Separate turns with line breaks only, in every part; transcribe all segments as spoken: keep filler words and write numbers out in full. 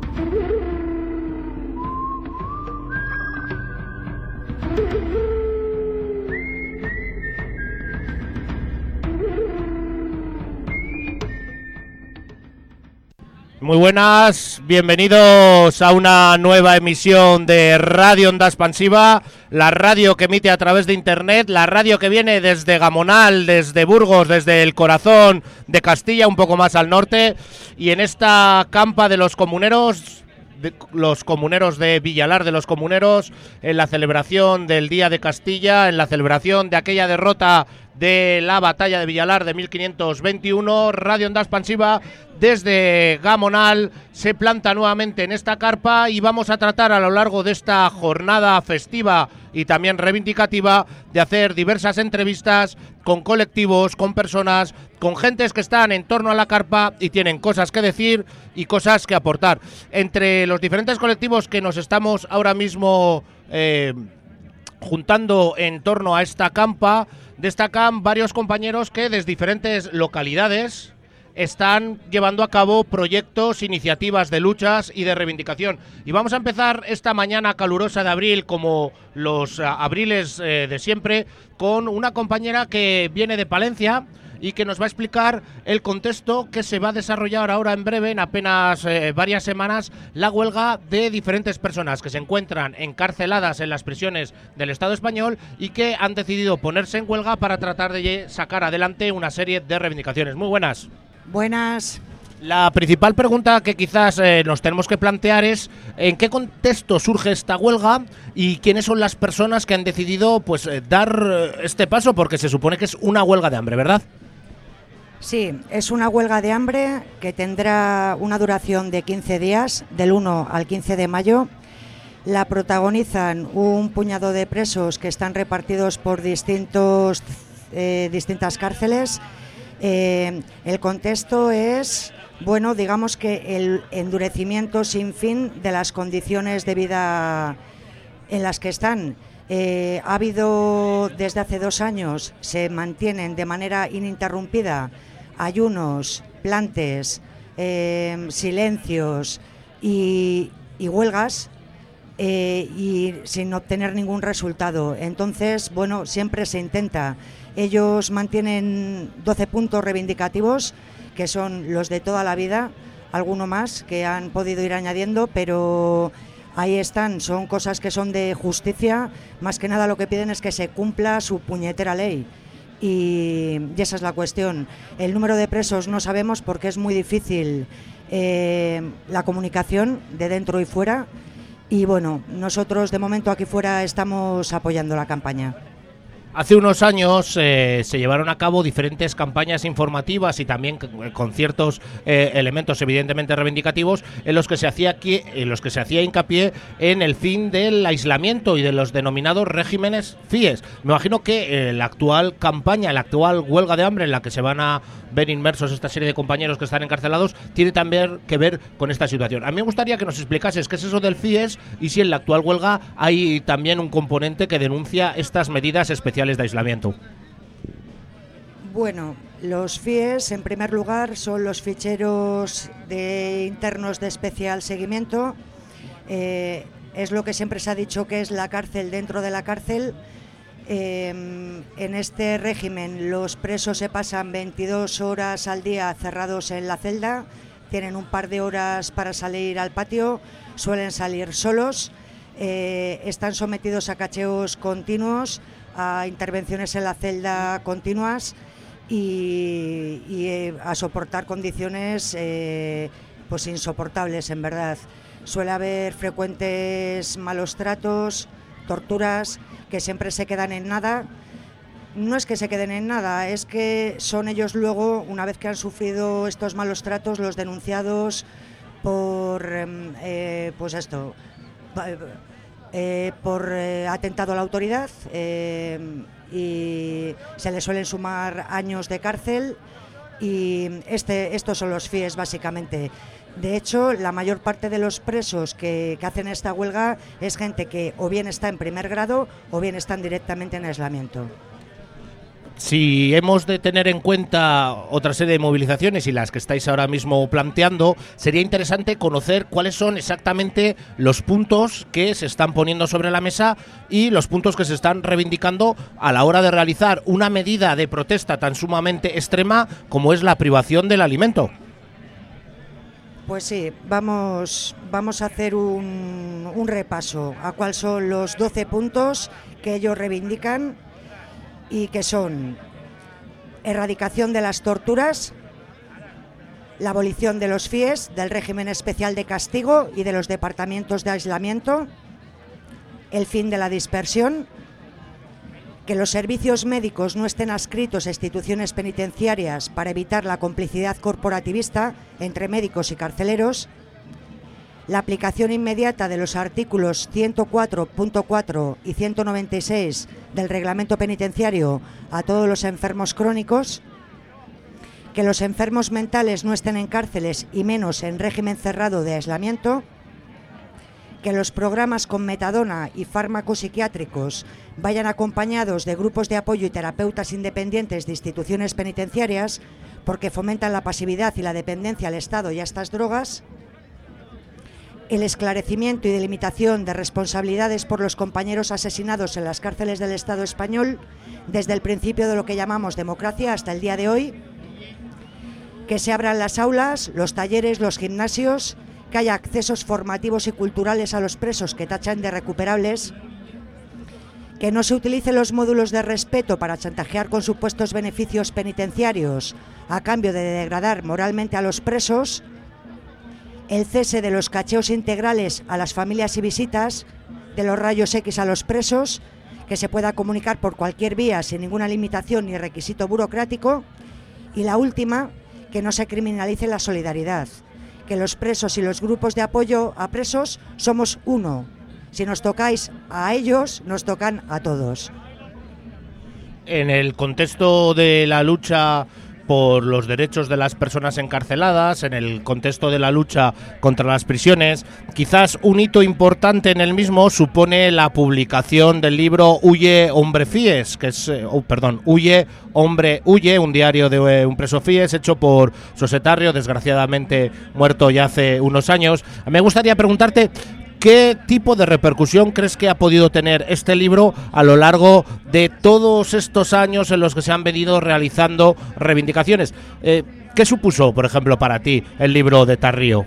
Muy buenas, bienvenidos a una nueva emisión de Radio Onda Expansiva, la radio que emite a través de internet, la radio que viene desde Gamonal, desde Burgos, desde el corazón de Castilla, un poco más al norte, y en esta campa de los comuneros, de los comuneros de Villalar de los Comuneros, en la celebración del Día de Castilla, en la celebración de aquella derrota de la batalla de Villalar de mil quinientos veintiuno, Radio Onda Expansiva desde Gamonal se planta nuevamente en esta carpa y vamos a tratar a lo largo de esta jornada festiva y también reivindicativa de hacer diversas entrevistas con colectivos, con personas, con gentes que están en torno a la carpa y tienen cosas que decir y cosas que aportar. Entre los diferentes colectivos que nos estamos ahora mismo eh, juntando en torno a esta campa, destacan varios compañeros que desde diferentes localidades están llevando a cabo proyectos, iniciativas de luchas y de reivindicación. Y vamos a empezar esta mañana calurosa de abril, como los uh, abriles eh, de siempre, con una compañera que viene de Palencia y que nos va a explicar el contexto que se va a desarrollar ahora en breve, en apenas eh, varias semanas, la huelga de diferentes personas que se encuentran encarceladas en las prisiones del Estado español y que han decidido ponerse en huelga para tratar de sacar adelante una serie de reivindicaciones. Muy buenas.
Buenas.
La principal pregunta que quizás eh, nos tenemos que plantear es ¿en qué contexto surge esta huelga y quiénes son las personas que han decidido pues eh, dar eh, este paso? Porque se supone que es una huelga de hambre, ¿verdad?
Sí, es una huelga de hambre que tendrá una duración de quince días, del uno al quince de mayo. La protagonizan un puñado de presos que están repartidos por distintos, eh, distintas cárceles. Eh, el contexto es, bueno, digamos que el endurecimiento sin fin de las condiciones de vida en las que están. Eh, ha habido desde hace dos años, se mantienen de manera ininterrumpida ayunos, plantes, eh, silencios y, y huelgas eh, y sin obtener ningún resultado. Entonces, bueno, siempre se intenta. Ellos mantienen doce puntos reivindicativos, que son los de toda la vida, alguno más que han podido ir añadiendo, pero ahí están, son cosas que son de justicia. Más que nada lo que piden es que se cumpla su puñetera ley. Y, y esa es la cuestión. El número de presos no sabemos porque es muy difícil eh, la comunicación de dentro y fuera. Y bueno, nosotros de momento aquí fuera estamos apoyando la campaña.
Hace unos años eh, se llevaron a cabo diferentes campañas informativas y también con ciertos eh, elementos evidentemente reivindicativos en los que se hacía aquí, en los que se hacía hincapié en el fin del aislamiento y de los denominados regímenes F I E S. Me imagino que eh, la actual campaña, la actual huelga de hambre en la que se van a ver inmersos esta serie de compañeros que están encarcelados tiene también que ver con esta situación. A mí me gustaría que nos explicases qué es eso del F I E S y si en la actual huelga hay también un componente que denuncia estas medidas especiales de aislamiento.
Bueno, los F I E S en primer lugar son los ficheros de internos de especial seguimiento. Eh, es lo que siempre se ha dicho que es la cárcel dentro de la cárcel. Eh, en este régimen los presos se pasan veintidós horas al día cerrados en la celda, tienen un par de horas para salir al patio, suelen salir solos, eh, están sometidos a cacheos continuos, a intervenciones en la celda continuas y, y eh, a soportar condiciones eh, pues insoportables, en verdad. Suele haber frecuentes malos tratos, torturas que siempre se quedan en nada. No es que se queden en nada, es que son ellos luego, una vez que han sufrido estos malos tratos, los denunciados por eh, pues esto Eh, por eh, atentado a la autoridad eh, y se le suelen sumar años de cárcel y este, estos son los F I E S básicamente. De hecho, la mayor parte de los presos que, que hacen esta huelga es gente que o bien está en primer grado o bien están directamente en aislamiento.
si hemos de tener en cuenta otra serie de movilizaciones y las que estáis ahora mismo planteando, sería interesante conocer cuáles son exactamente los puntos que se están poniendo sobre la mesa y los puntos que se están reivindicando a la hora de realizar una medida de protesta tan sumamente extrema como es la privación del alimento.
Pues sí, vamos, vamos a hacer un, un repaso a cuáles son los doce puntos que ellos reivindican, y que son erradicación de las torturas, la abolición de los F I E S, del régimen especial de castigo y de los departamentos de aislamiento, el fin de la dispersión, que los servicios médicos no estén adscritos a instituciones penitenciarias para evitar la complicidad corporativista entre médicos y carceleros, la aplicación inmediata de los artículos ciento cuatro punto cuatro y ciento noventa y seis del Reglamento Penitenciario a todos los enfermos crónicos, que los enfermos mentales no estén en cárceles y menos en régimen cerrado de aislamiento, que los programas con metadona y fármacos psiquiátricos vayan acompañados de grupos de apoyo y terapeutas independientes de instituciones penitenciarias porque fomentan la pasividad y la dependencia al Estado y a estas drogas, el esclarecimiento y delimitación de responsabilidades por los compañeros asesinados en las cárceles del Estado español desde el principio de lo que llamamos democracia hasta el día de hoy, que se abran las aulas, los talleres, los gimnasios, que haya accesos formativos y culturales a los presos que tachan de recuperables, que no se utilicen los módulos de respeto para chantajear con supuestos beneficios penitenciarios a cambio de degradar moralmente a los presos, el cese de los cacheos integrales a las familias y visitas, de los rayos X a los presos, que se pueda comunicar por cualquier vía sin ninguna limitación ni requisito burocrático, y la última, que no se criminalice la solidaridad, que los presos y los grupos de apoyo a presos somos uno. Si nos tocáis a ellos, nos tocan a todos.
En el contexto de la lucha por los derechos de las personas encarceladas, en el contexto de la lucha contra las prisiones, quizás un hito importante en el mismo supone la publicación del libro Huye, hombre F I E S, que es, oh, perdón, Huye, hombre, huye, un diario de un preso F I E S hecho por Sosetarrio, desgraciadamente muerto ya hace unos años. Me gustaría preguntarte, ¿qué tipo de repercusión crees que ha podido tener este libro a lo largo de todos estos años en los que se han venido realizando reivindicaciones? Eh, ¿Qué supuso, por ejemplo, para ti el libro de Tarrio?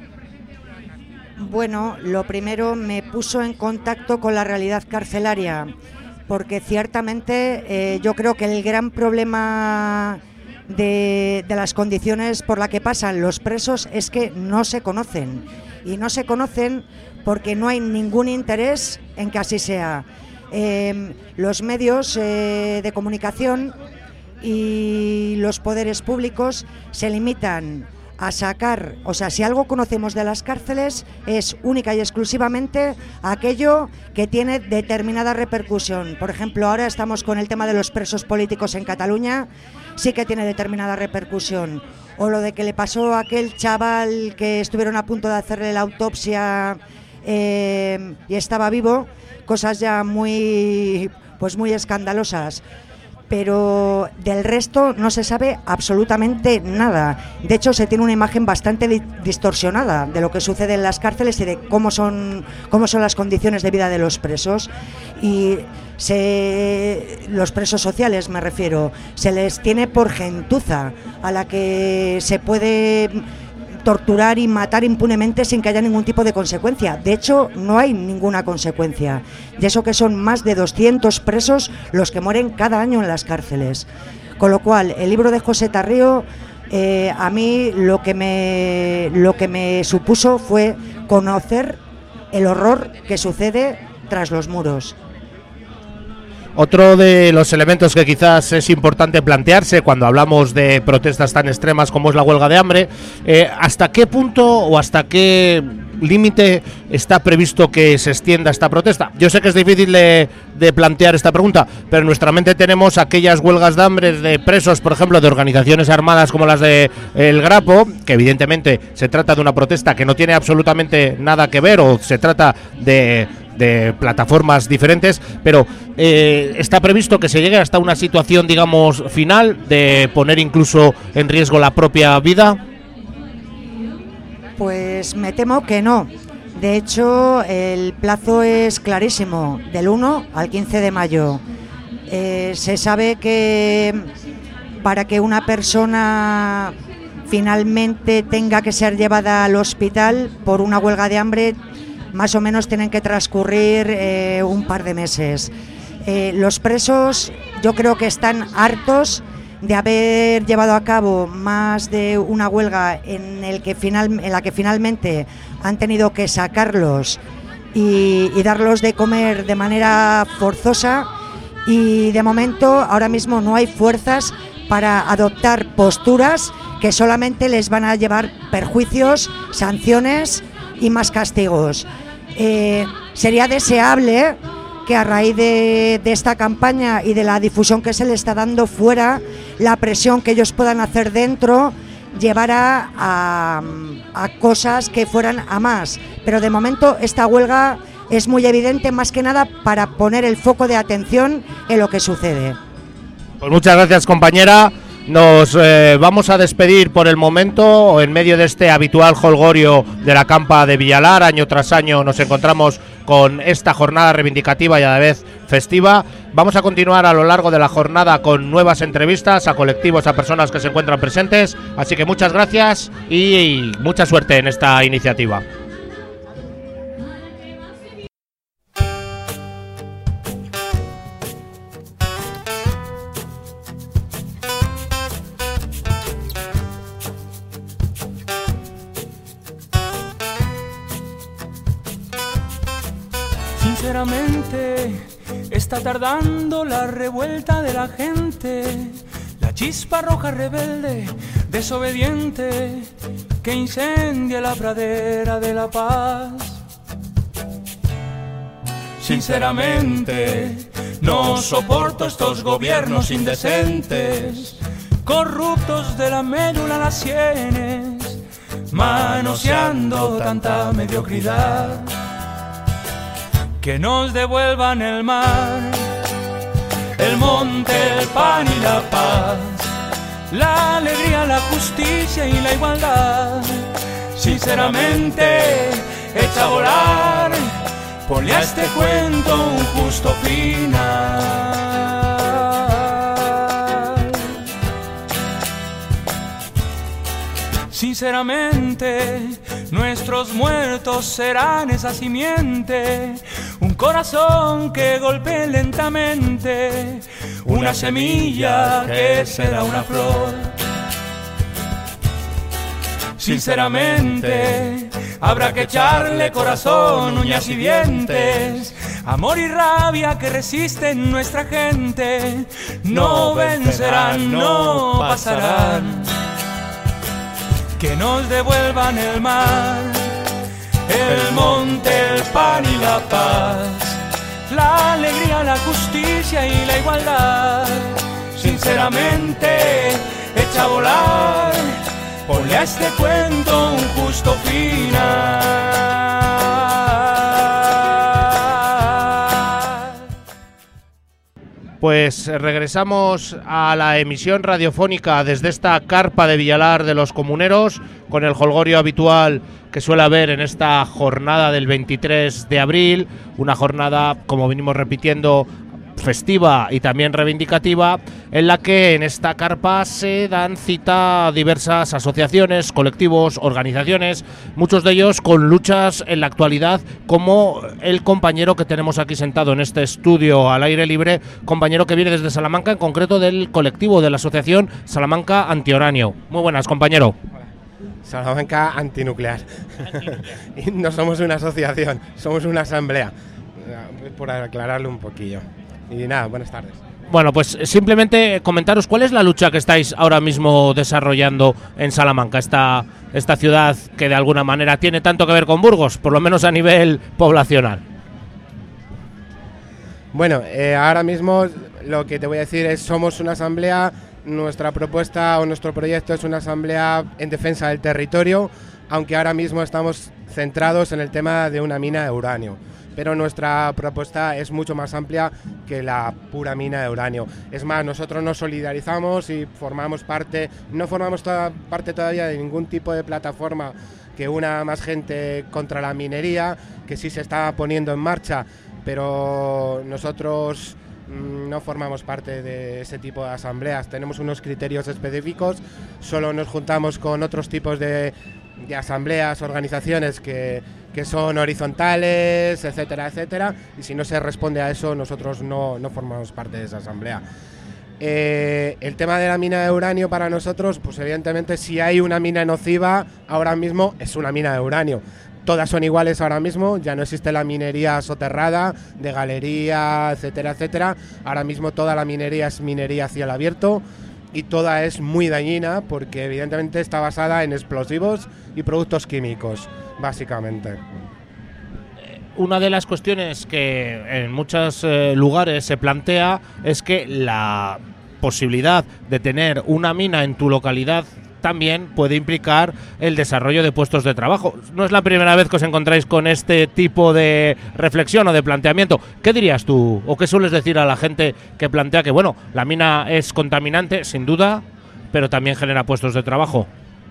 Bueno, lo primero, me puso en contacto con la realidad carcelaria, porque ciertamente eh, yo creo que el gran problema de, de las condiciones por las que pasan los presos es que no se conocen, y no se conocen porque no hay ningún interés en que así sea. Eh, los medios eh, de comunicación y los poderes públicos se limitan a sacar, o sea, si algo conocemos de las cárceles es única y exclusivamente aquello que tiene determinada repercusión. Por ejemplo, ahora estamos con el tema de los presos políticos en Cataluña, sí que tiene determinada repercusión. O lo de que le pasó a aquel chaval que estuvieron a punto de hacerle la autopsia eh, y estaba vivo, cosas ya muy, pues muy escandalosas. Pero del resto no se sabe absolutamente nada. De hecho, se tiene una imagen bastante di- distorsionada de lo que sucede en las cárceles y de cómo son, cómo son las condiciones de vida de los presos. Y se, los presos sociales, me refiero, se les tiene por gentuza, a la que se puede torturar y matar impunemente sin que haya ningún tipo de consecuencia. De hecho, no hay ninguna consecuencia. Y eso que son más de doscientos presos los que mueren cada año en las cárceles. Con lo cual, el libro de José Tarrio, eh, a mí lo que me lo que me supuso fue conocer el horror que sucede tras los muros.
Otro de los elementos que quizás es importante plantearse cuando hablamos de protestas tan extremas como es la huelga de hambre, eh, ¿hasta qué punto o hasta qué límite está previsto que se extienda esta protesta? Yo sé que es difícil de, de plantear esta pregunta, pero en nuestra mente tenemos aquellas huelgas de hambre de presos, por ejemplo, de organizaciones armadas como las de El Grapo, que evidentemente se trata de una protesta que no tiene absolutamente nada que ver, o se trata de de plataformas diferentes, pero eh, está previsto que se llegue hasta una situación, digamos, final de poner incluso en riesgo la propia vida.
Pues me temo que no. De hecho, el plazo es clarísimo, del uno al quince de mayo. Eh, se sabe que para que una persona finalmente tenga que ser llevada al hospital por una huelga de hambre, más o menos tienen que transcurrir eh, un par de meses. Eh, los presos yo creo que están hartos de haber llevado a cabo más de una huelga en, el que final, en la que finalmente han tenido que sacarlos y, y darlos de comer de manera forzosa, y de momento ahora mismo no hay fuerzas para adoptar posturas que solamente les van a llevar perjuicios, sanciones y más castigos. Eh, sería deseable que a raíz de, de esta campaña y de la difusión que se le está dando fuera, la presión que ellos puedan hacer dentro llevara a, a cosas que fueran a más. Pero de momento esta huelga es muy evidente, más que nada para poner el foco de atención en lo que sucede.
Pues muchas gracias, compañera. Nos eh, vamos a despedir por el momento en medio de este habitual jolgorio de la campa de Villalar. Año tras año nos encontramos con esta jornada reivindicativa y a la vez festiva. Vamos a continuar a lo largo de la jornada con nuevas entrevistas a colectivos, a personas que se encuentran presentes. Así que muchas gracias y, y mucha suerte en esta iniciativa.
Sinceramente, está tardando la revuelta de la gente, la chispa roja rebelde, desobediente, que incendia la pradera de la paz. Sinceramente, no soporto estos gobiernos indecentes, corruptos de la médula a las sienes, manoseando tanta mediocridad. Que nos devuelvan el mar, el monte, el pan y la paz, la alegría, la justicia y la igualdad. Sinceramente, echa a volar, ponle a este cuento un justo final. Sinceramente, nuestros muertos serán esa simiente, un corazón que golpee lentamente, una semilla que será una flor. Sinceramente, habrá que echarle corazón, uñas y dientes, amor y rabia que resisten nuestra gente, no vencerán, no pasarán. Que nos devuelvan el mar, el monte, el pan y la paz, la alegría, la justicia y la igualdad. Sinceramente, echa a volar, ponle a este cuento un justo final.
Pues regresamos a la emisión radiofónica desde esta carpa de Villalar de los Comuneros, con el jolgorio habitual que suele haber en esta jornada del veintitrés de abril, una jornada, como venimos repitiendo, festiva y también reivindicativa, en la que en esta carpa se dan cita a diversas asociaciones, colectivos, organizaciones, muchos de ellos con luchas en la actualidad, como el compañero que tenemos aquí sentado en este estudio al aire libre, compañero que viene desde Salamanca, en concreto del colectivo de la asociación Salamanca Antiuranio. Muy buenas, compañero.
Salamanca Antinuclear. Y no somos una asociación, somos una asamblea, por aclararlo un poquillo. Y nada, buenas tardes.
Bueno, pues simplemente comentaros cuál es la lucha que estáis ahora mismo desarrollando en Salamanca, esta, esta ciudad que de alguna manera tiene tanto que ver con Burgos, por lo menos a nivel poblacional.
Bueno, eh, ahora mismo lo que te voy a decir es, somos una asamblea, nuestra propuesta o nuestro proyecto es una asamblea en defensa del territorio, aunque ahora mismo estamos centrados en el tema de una mina de uranio. pero nuestra propuesta es mucho más amplia que la pura mina de uranio. Es más, nosotros nos solidarizamos y formamos parte, no formamos toda, parte todavía de ningún tipo de plataforma que una más gente contra la minería, que sí se está poniendo en marcha, pero nosotros mmm, no formamos parte de ese tipo de asambleas. Tenemos unos criterios específicos, solo nos juntamos con otros tipos de, de asambleas, organizaciones que, que son horizontales, etcétera, etcétera, y si no se responde a eso, nosotros no, no formamos parte de esa asamblea. Eh, el tema de la mina de uranio para nosotros, pues evidentemente si hay una mina nociva, ahora mismo es una mina de uranio. Todas son iguales ahora mismo, ya no existe la minería soterrada, de galería, etcétera, etcétera. Ahora mismo toda la minería es minería a cielo abierto y toda es muy dañina porque evidentemente está basada en explosivos y productos químicos, básicamente.
Una de las cuestiones que en muchos eh, lugares se plantea es que la posibilidad de tener una mina en tu localidad también puede implicar el desarrollo de puestos de trabajo. No es la primera vez que os encontráis con este tipo de reflexión o de planteamiento. ¿Qué dirías tú o qué sueles decir a la gente que plantea que, bueno, la mina es contaminante, sin duda, pero también genera puestos de trabajo?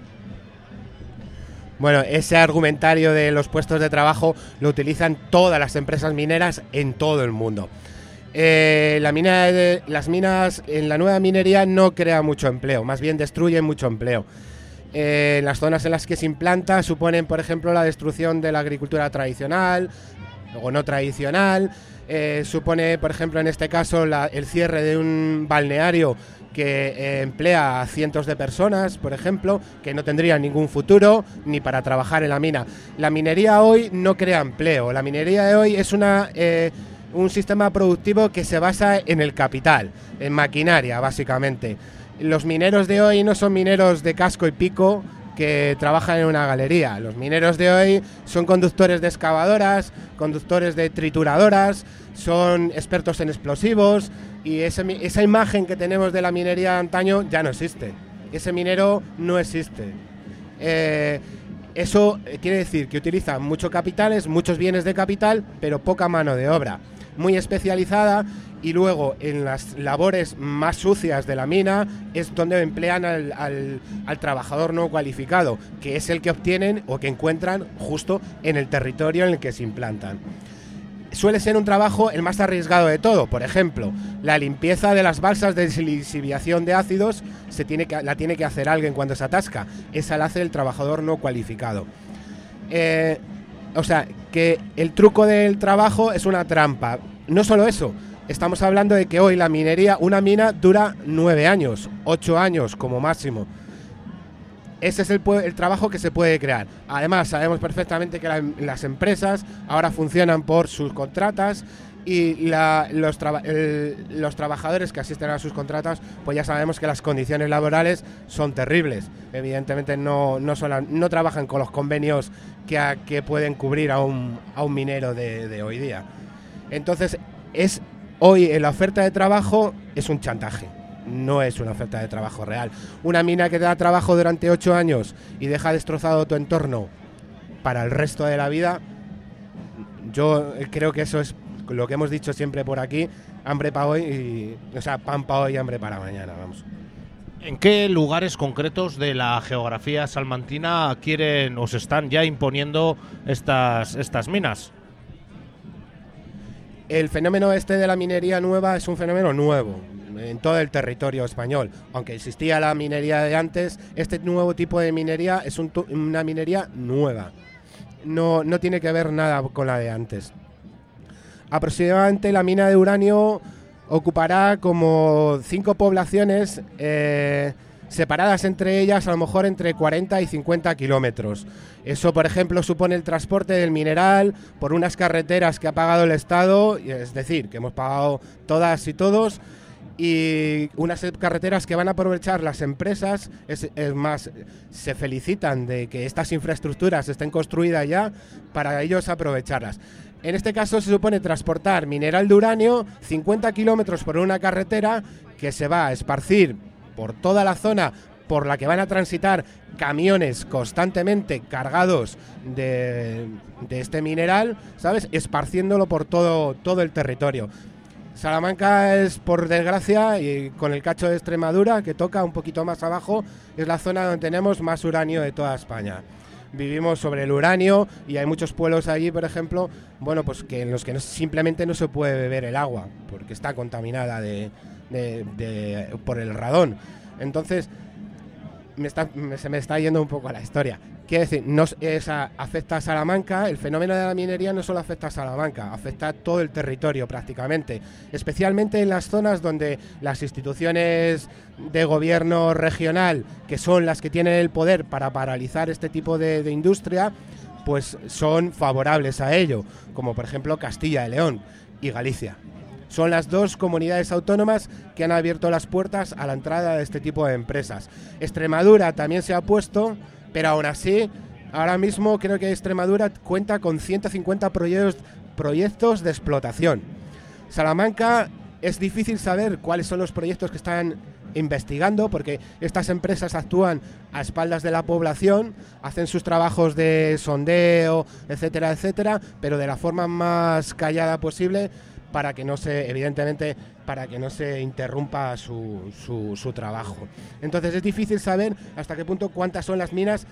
Bueno, ese argumentario de los puestos de trabajo lo utilizan todas las empresas mineras en todo el mundo. Eh, la mina de, las minas en la nueva minería no crea mucho empleo, más bien destruyen mucho empleo. Eh, las zonas en las que se implanta suponen, por ejemplo, la destrucción de la agricultura tradicional o no tradicional. Eh, supone, por ejemplo, en este caso, la, el cierre de un balneario que eh, emplea a cientos de personas, por ejemplo, que no tendrían ningún futuro ni para trabajar en la mina. La minería hoy no crea empleo. La minería de hoy es una... Eh, un sistema productivo que se basa en el capital, en maquinaria, básicamente. Los mineros de hoy no son mineros de casco y pico que trabajan en una galería. Los mineros de hoy son conductores de excavadoras, conductores de trituradoras, son expertos en explosivos y ese, esa imagen que tenemos de la minería de antaño ya no existe. Ese minero no existe. Eh, eso quiere decir que utilizan muchos capitales, muchos bienes de capital, pero poca mano de obra. Muy especializada, y luego en las labores más sucias de la mina es donde emplean al, al, al trabajador no cualificado, que es el que obtienen o que encuentran justo en el territorio en el que se implantan. Suele ser un trabajo el más arriesgado de todo. Por ejemplo, la limpieza de las balsas de lixiviación de ácidos se tiene que, la tiene que hacer alguien cuando se atasca. Esa la hace el trabajador no cualificado. Eh, o sea, que el truco del trabajo es una trampa. No solo eso, estamos hablando de que hoy la minería, una mina dura nueve años, ocho años como máximo. Ese es el, el trabajo que se puede crear. Además, sabemos perfectamente que la, las empresas ahora funcionan por subcontratas y la, los, traba, el, los trabajadores que asisten a sus contratas, pues ya sabemos que las condiciones laborales son terribles. Evidentemente no, no, son, no trabajan con los convenios que, a, que pueden cubrir a un, a un minero de, de hoy día. Entonces, es hoy en la oferta de trabajo es un chantaje. No es una oferta de trabajo real. Una mina que te da trabajo durante ocho años y deja destrozado tu entorno para el resto de la vida, yo creo que eso es lo que hemos dicho siempre por aquí, hambre para hoy, y, o sea, pan para hoy y hambre para mañana, vamos.
¿En qué lugares concretos de la geografía salmantina quieren o se están ya imponiendo estas, estas minas?
El fenómeno este de la minería nueva es un fenómeno nuevo en todo el territorio español. Aunque existía la minería de antes, este nuevo tipo de minería es un, una minería nueva. No, no tiene que ver nada con la de antes. Aproximadamente la mina de uranio ocupará como cinco poblaciones eh, separadas entre ellas, a lo mejor entre cuarenta y cincuenta kilómetros. Eso, por ejemplo, supone el transporte del mineral por unas carreteras que ha pagado el Estado, es decir, que hemos pagado todas y todos, y unas carreteras que van a aprovechar las empresas. Es, es más, se felicitan de que estas infraestructuras estén construidas ya para ellos aprovecharlas. En este caso se supone transportar mineral de uranio cincuenta kilómetros por una carretera que se va a esparcir por toda la zona por la que van a transitar camiones constantemente cargados de, de este mineral, ¿sabes? Esparciéndolo por todo, todo el territorio. Salamanca es, por desgracia, y con el cacho de Extremadura, que toca un poquito más abajo, es la zona donde tenemos más uranio de toda España. Vivimos sobre el uranio y hay muchos pueblos allí, por ejemplo, bueno, pues que en los que no, simplemente no se puede beber el agua porque está contaminada de, de, de, por el radón. Entonces, me está, me, se me está yendo un poco la historia. Quiere decir, no, esa, afecta a Salamanca, el fenómeno de la minería no solo afecta a Salamanca, afecta a todo el territorio prácticamente, especialmente en las zonas donde las instituciones de gobierno regional, que son las que tienen el poder para paralizar este tipo de, de industria, pues son favorables a ello, como por ejemplo Castilla y León y Galicia. Son las dos comunidades autónomas que han abierto las puertas a la entrada de este tipo de empresas. Extremadura también se ha opuesto, pero aún así, ahora mismo creo que Extremadura cuenta con ciento cincuenta proyectos, proyectos de explotación. Salamanca es difícil saber cuáles son los proyectos que están investigando, porque estas empresas actúan a espaldas de la población, hacen sus trabajos de sondeo, etcétera, etcétera, pero de la forma más callada posible, para que no se, evidentemente, para que no se interrumpa su, su, su trabajo. Entonces es difícil saber hasta qué punto cuántas son las minas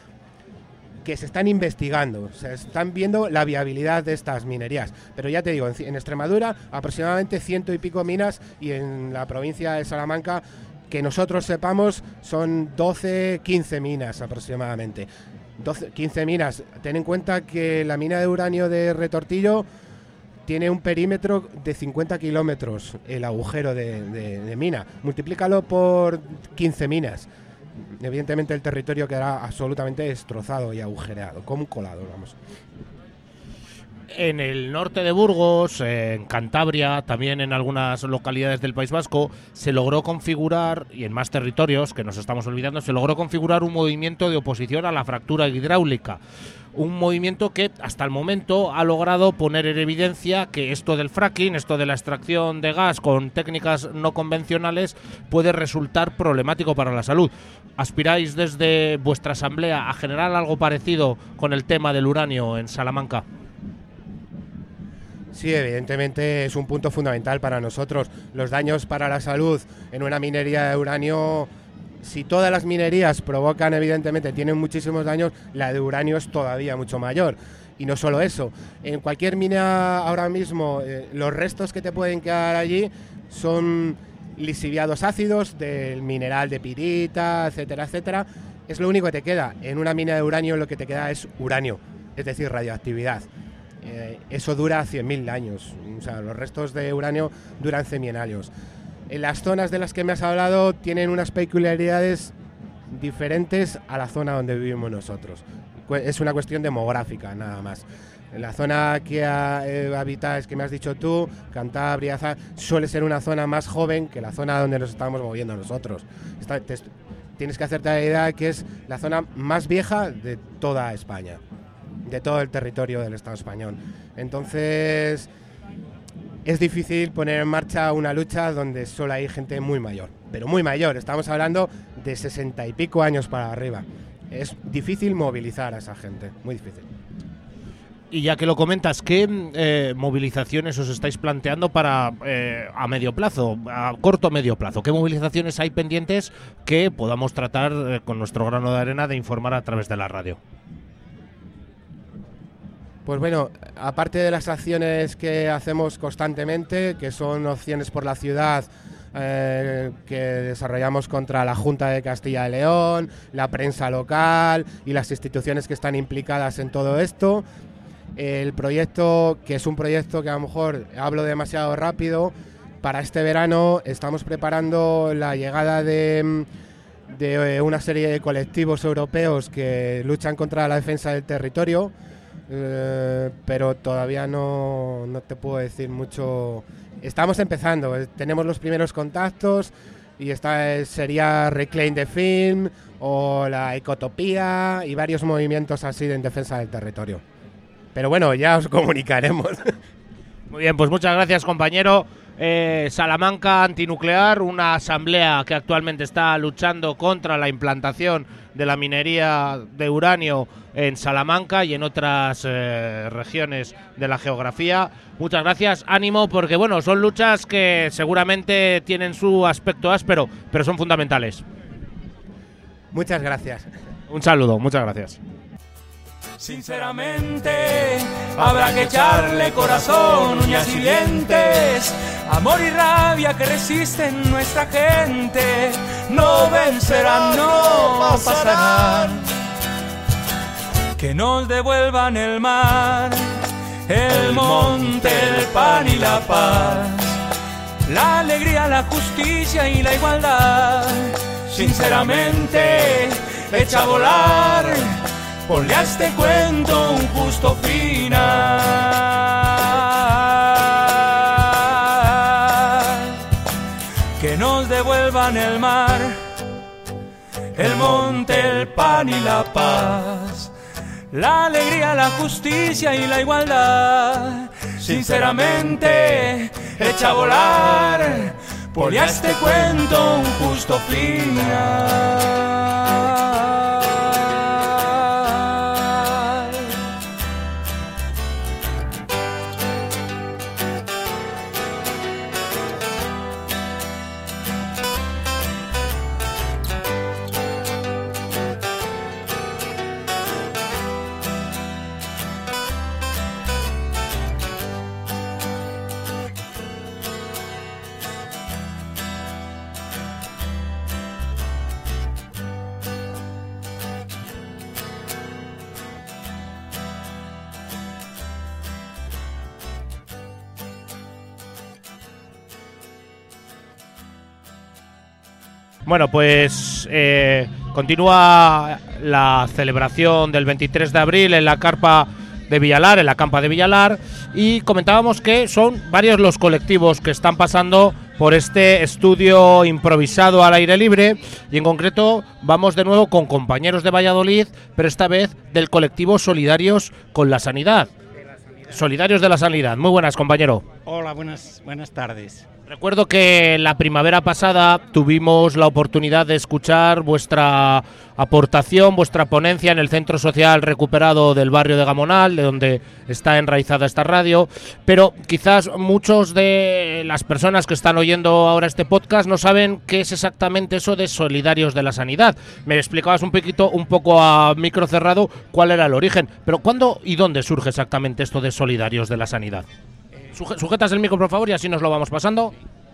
que se están investigando, se están viendo la viabilidad de estas minerías. Pero ya te digo, en, en Extremadura aproximadamente ciento y pico minas, y en la provincia de Salamanca, que nosotros sepamos, son doce, quince minas aproximadamente. doce, quince minas. Ten en cuenta que la mina de uranio de Retortillo tiene un perímetro de cincuenta kilómetros, el agujero de, de, de mina. Multiplícalo por quince minas. Evidentemente el territorio quedará absolutamente destrozado y agujereado, como un colado, vamos.
En el norte de Burgos, en Cantabria, también en algunas localidades del País Vasco, se logró configurar, y en más territorios que nos estamos olvidando, se logró configurar un movimiento de oposición a la fractura hidráulica. Un movimiento que hasta el momento ha logrado poner en evidencia que esto del fracking, esto de la extracción de gas con técnicas no convencionales, puede resultar problemático para la salud. ¿Aspiráis desde vuestra asamblea a generar algo parecido con el tema del uranio en Salamanca?
Sí, evidentemente es un punto fundamental para nosotros. Los daños para la salud en una minería de uranio, si todas las minerías provocan, evidentemente, tienen muchísimos daños, la de uranio es todavía mucho mayor. Y no solo eso, en cualquier mina ahora mismo, eh, los restos que te pueden quedar allí son lisiviados ácidos del mineral de pirita, etcétera, etcétera. Es lo único que te queda. En una mina de uranio lo que te queda es uranio, es decir, radioactividad. Eh, eso dura cien mil años, o sea, los restos de uranio duran cien mil años. En las zonas de las que me has hablado tienen unas peculiaridades diferentes a la zona donde vivimos nosotros. Es una cuestión demográfica, nada más. En la zona que eh, habitas, que me has dicho tú, Cantabria, suele ser una zona más joven que la zona donde nos estamos moviendo nosotros. Está, te, tienes que hacerte la idea que es la zona más vieja de toda España, de todo el territorio del Estado español. Entonces es difícil poner en marcha una lucha donde solo hay gente muy mayor, pero muy mayor, estamos hablando de sesenta y pico años para arriba. Es difícil movilizar a esa gente, muy difícil.
Y ya que lo comentas, ¿qué eh, movilizaciones os estáis planteando para eh, a medio plazo, a corto o medio plazo? ¿Qué movilizaciones hay pendientes que podamos tratar eh, con nuestro grano de arena de informar a través de la radio?
Pues bueno, aparte de las acciones que hacemos constantemente, que son opciones por la ciudad, eh, que desarrollamos contra la Junta de Castilla y León, la prensa local y las instituciones que están implicadas en todo esto, el proyecto, que es un proyecto que a lo mejor hablo demasiado rápido, para este verano estamos preparando la llegada de, de una serie de colectivos europeos que luchan contra la defensa del territorio. Eh, pero todavía no, no te puedo decir mucho. Estamos empezando, eh, tenemos los primeros contactos y esta eh, sería Reclaim the Film o la Ecotopía y varios movimientos así de en defensa del territorio. Pero bueno, ya os comunicaremos.
Muy bien, pues muchas gracias, compañero. eh, Salamanca Antinuclear, una asamblea que actualmente está luchando contra la implantación de la minería de uranio en Salamanca y en otras eh, regiones de la geografía. Muchas gracias, ánimo, porque bueno, son luchas que seguramente tienen su aspecto áspero, pero son fundamentales.
Muchas gracias.
Un saludo, muchas gracias.
Sinceramente, habrá que echarle corazón, uñas y dientes, amor y rabia que resisten nuestra gente. No vencerán, no pasarán. Que nos devuelvan el mar, el monte, el pan y la paz, la alegría, la justicia y la igualdad. Sinceramente, echa a volar, ponle a este cuento un justo final. Que nos devuelvan el mar, el monte, el pan y la paz, la alegría, la justicia y la igualdad. Sinceramente, echa a volar, ponle a este cuento un justo final.
Bueno, pues eh, continúa la celebración del veintitrés de abril en la carpa de Villalar, en la campa de Villalar, y comentábamos que son varios los colectivos que están pasando por este estudio improvisado al aire libre, y en concreto vamos de nuevo con compañeros de Valladolid, pero esta vez del colectivo Solidarios con la Sanidad. Solidarios de la Sanidad. Muy buenas, compañero.
Hola, buenas, buenas tardes.
Recuerdo que la primavera pasada tuvimos la oportunidad de escuchar vuestra aportación, vuestra ponencia en el Centro Social Recuperado del barrio de Gamonal, de donde está enraizada esta radio, pero quizás muchos de las personas que están oyendo ahora este podcast no saben qué es exactamente eso de Solidarios de la Sanidad. Me explicabas un poquito, un poco a micro cerrado cuál era el origen, pero ¿cuándo y dónde surge exactamente esto de Solidarios de la Sanidad? Sujetas el micro, por favor, y así nos lo vamos pasando.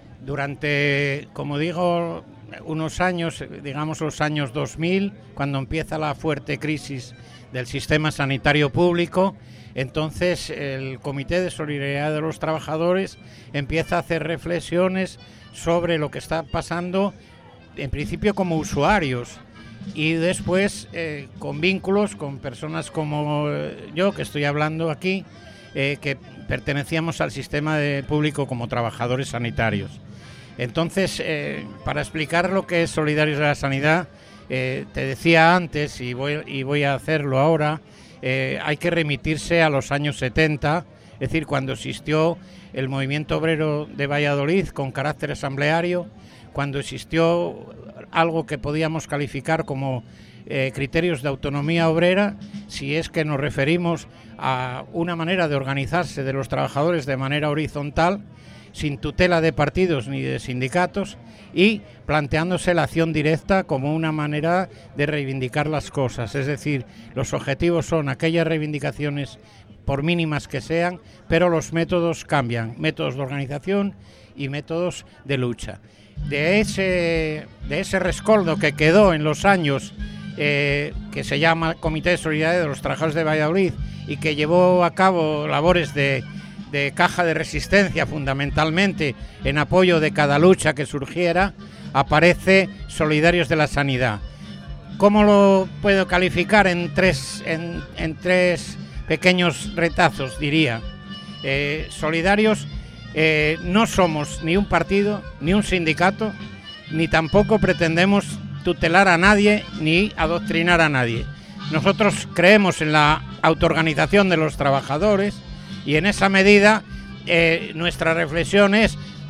Durante, como digo, unos años, digamos los años dos mil, cuando empieza la fuerte crisis del sistema sanitario público, entonces el Comité de Solidaridad de los Trabajadores empieza a hacer reflexiones sobre lo que está pasando, en principio como usuarios, y después eh, con vínculos con personas como yo, que estoy hablando aquí, eh, que pertenecíamos al sistema de público como trabajadores sanitarios. Entonces, eh, para explicar lo que es Solidarios de la Sanidad, eh, te decía antes, y voy, y voy a hacerlo ahora, eh, hay que remitirse a los años setenta, es decir, cuando existió el movimiento obrero de Valladolid con carácter asambleario, cuando existió algo que podíamos calificar como eh, criterios de autonomía obrera, si es que nos referimos a una manera de organizarse de los trabajadores de manera horizontal, sin tutela de partidos ni de sindicatos, y planteándose la acción directa como una manera de reivindicar las cosas. Es decir, los objetivos son aquellas reivindicaciones, por mínimas que sean, pero los métodos cambian, métodos de organización y métodos de lucha. De ese, de ese rescoldo que quedó en los años, eh, que se llama Comité de Solidaridad de los Trabajadores de Valladolid, y que llevó a cabo labores de, de caja de resistencia fundamentalmente en apoyo de cada lucha que surgiera, aparece Solidarios de la Sanidad. ¿Cómo lo puedo calificar? En tres, en, en tres pequeños retazos, diría. Eh, solidarios eh, no somos ni un partido, ni un sindicato, ni tampoco pretendemos tutelar a nadie ni adoctrinar a nadie. Nosotros creemos en la autoorganización de los trabajadores y en esa medida eh, nuestra reflexión es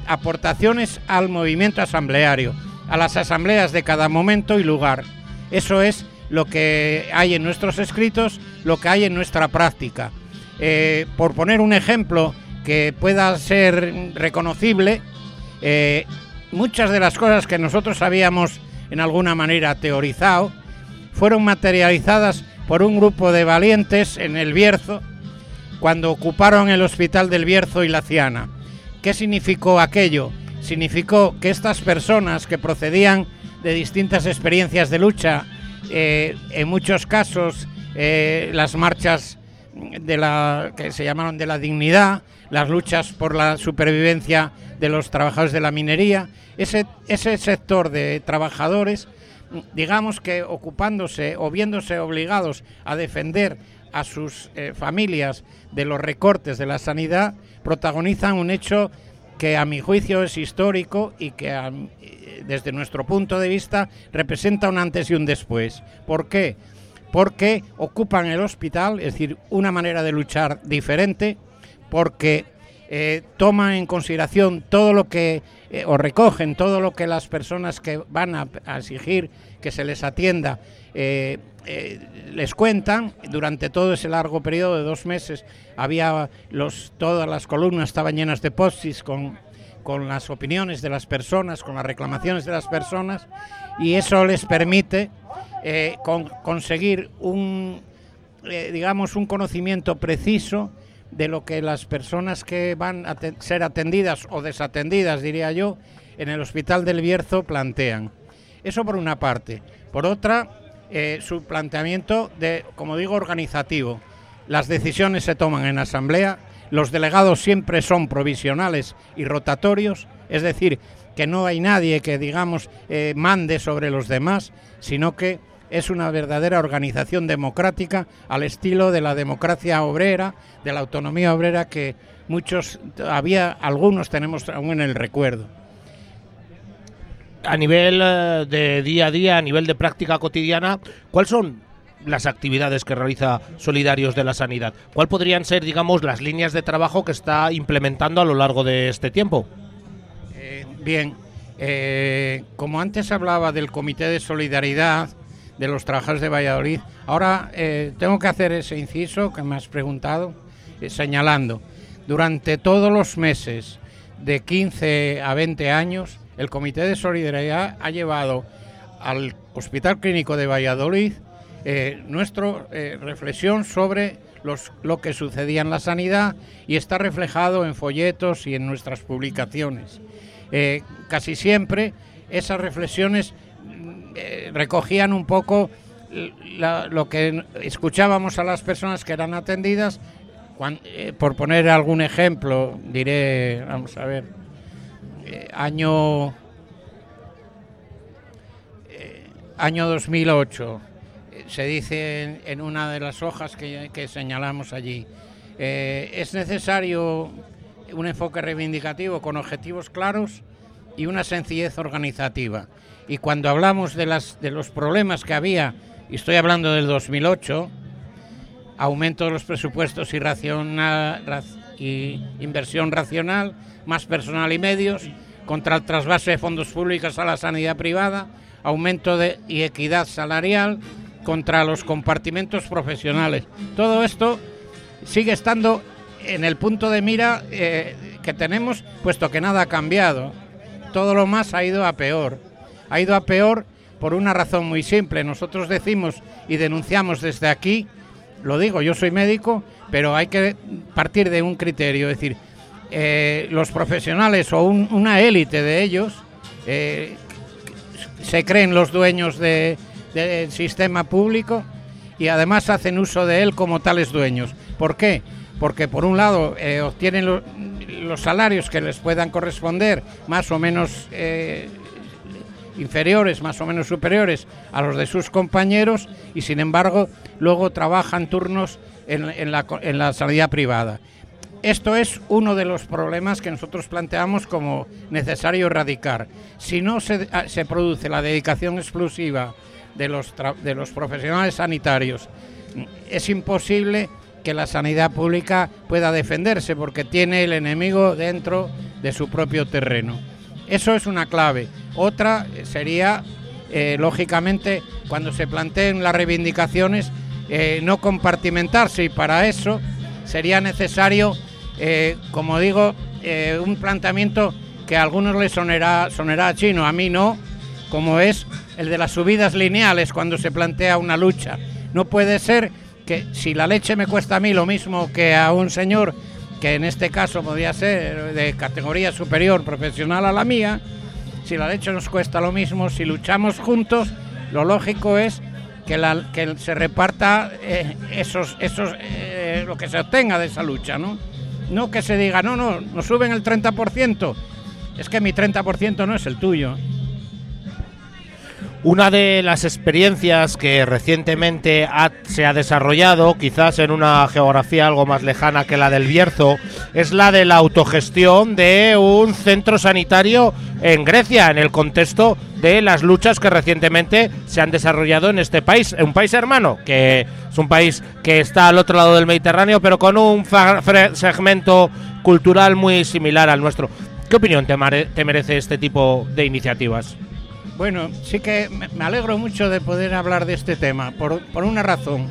aportaciones al movimiento asambleario, a las asambleas de cada momento y lugar. Eso es lo que hay en nuestros escritos, lo que hay en nuestra práctica. Eh, por poner un ejemplo que pueda ser reconocible, eh, muchas de las cosas que nosotros habíamos en alguna manera teorizado fueron materializadas por un grupo de valientes en el Bierzo cuando ocuparon el Hospital del Bierzo y la Ciana. ¿Qué significó aquello? Significó que estas personas que procedían de distintas experiencias de lucha, eh, en muchos casos eh, las marchas de la que se llamaron de la dignidad, las luchas por la supervivencia de los trabajadores de la minería, ese, ese sector de trabajadores, digamos que ocupándose o viéndose obligados a defender a sus eh, familias de los recortes de la sanidad, protagonizan un hecho que a mi juicio es histórico y que a, desde nuestro punto de vista representa un antes y un después. ¿Por qué? Porque ocupan el hospital, es decir, una manera de luchar diferente, porque eh, toman en consideración todo lo que, eh, o recogen todo lo que las personas que van a, a exigir que se les atienda, eh, eh, les cuentan. Durante todo ese largo periodo de dos meses, había los, todas las columnas estaban llenas de post-its con, con las opiniones de las personas, con las reclamaciones de las personas, y eso les permite Eh, con, conseguir un, eh, digamos, un conocimiento preciso de lo que las personas que van a te- ser atendidas o desatendidas, diría yo, en el Hospital del Bierzo plantean. Eso por una parte. Por otra, eh, su planteamiento de, como digo, organizativo. Las decisiones se toman en asamblea, los delegados siempre son provisionales y rotatorios, es decir, que no hay nadie que, digamos, eh, mande sobre los demás, sino que es una verdadera organización democrática al estilo de la democracia obrera, de la autonomía obrera que muchos, todavía algunos tenemos aún en el recuerdo.
A nivel eh, de día a día, a nivel de práctica cotidiana, ¿cuáles son las actividades que realiza Solidarios de la Sanidad? ¿Cuáles podrían ser, digamos, las líneas de trabajo que está implementando a lo largo de este tiempo?
Eh, bien, eh, como antes hablaba del Comité de Solidaridad de los Trabajadores de Valladolid, ahora eh, tengo que hacer ese inciso que me has preguntado, eh, señalando, durante todos los meses de quince a veinte años, el Comité de Solidaridad ha llevado al Hospital Clínico de Valladolid eh, nuestra eh, reflexión sobre los, lo que sucedía en la sanidad, y está reflejado en folletos y en nuestras publicaciones. Eh, casi siempre esas reflexiones eh, recogían un poco la, lo que escuchábamos a las personas que eran atendidas. Cuando, eh, por poner algún ejemplo, diré, vamos a ver, eh, año eh, año dos mil ocho, eh, se dice en, en una de las hojas que, que señalamos allí, eh, es necesario un enfoque reivindicativo con objetivos claros y una sencillez organizativa. Y cuando hablamos de, las, de los problemas que había, y estoy hablando del dos mil ocho, aumento de los presupuestos y, racional, y inversión racional, más personal y medios, contra el trasvase de fondos públicos a la sanidad privada, aumento de, y equidad salarial, contra los compartimentos profesionales. Todo esto sigue estando en el punto de mira eh, que tenemos, puesto que nada ha cambiado. Todo lo más ha ido a peor. Ha ido a peor por una razón muy simple. Nosotros decimos y denunciamos desde aquí, lo digo, yo soy médico, pero hay que partir de un criterio, es decir, eh, los profesionales o un, una élite de ellos eh, se creen los dueños de, del sistema público y además hacen uso de él como tales dueños. ¿Por qué? Porque por un lado eh, obtienen lo, los salarios que les puedan corresponder, más o menos eh, inferiores, más o menos superiores a los de sus compañeros, y sin embargo luego trabajan turnos en, en, la, en la sanidad privada. Esto es uno de los problemas que nosotros planteamos como necesario erradicar. Si no se, se produce la dedicación exclusiva de los, de los profesionales sanitarios, es imposible que la sanidad pública pueda defenderse, porque tiene el enemigo dentro de su propio terreno. Eso es una clave. Otra sería, eh, lógicamente, cuando se planteen las reivindicaciones, eh, no compartimentarse, y para eso sería necesario, eh, como digo, eh, un planteamiento que a algunos les sonará, sonará chino, a mí no, como es el de las subidas lineales cuando se plantea una lucha. No puede ser que si la leche me cuesta a mí lo mismo que a un señor que en este caso podría ser de categoría superior profesional a la mía, si la leche nos cuesta lo mismo, si luchamos juntos, lo lógico es que, la, que se reparta eh, esos, esos, eh, lo que se obtenga de esa lucha, ¿no? No que se diga, no, no, nos suben el treinta por ciento, es que mi treinta por ciento no es el tuyo.
Una de las experiencias que recientemente ha, se ha desarrollado, quizás en una geografía algo más lejana que la del Bierzo, es la de la autogestión de un centro sanitario en Grecia, en el contexto de las luchas que recientemente se han desarrollado en este país, un país hermano, que es un país que está al otro lado del Mediterráneo, pero con un segmento cultural muy similar al nuestro. ¿Qué opinión te, mare- te merece este tipo de iniciativas?
Bueno, sí que me alegro mucho de poder hablar de este tema, por, por una razón,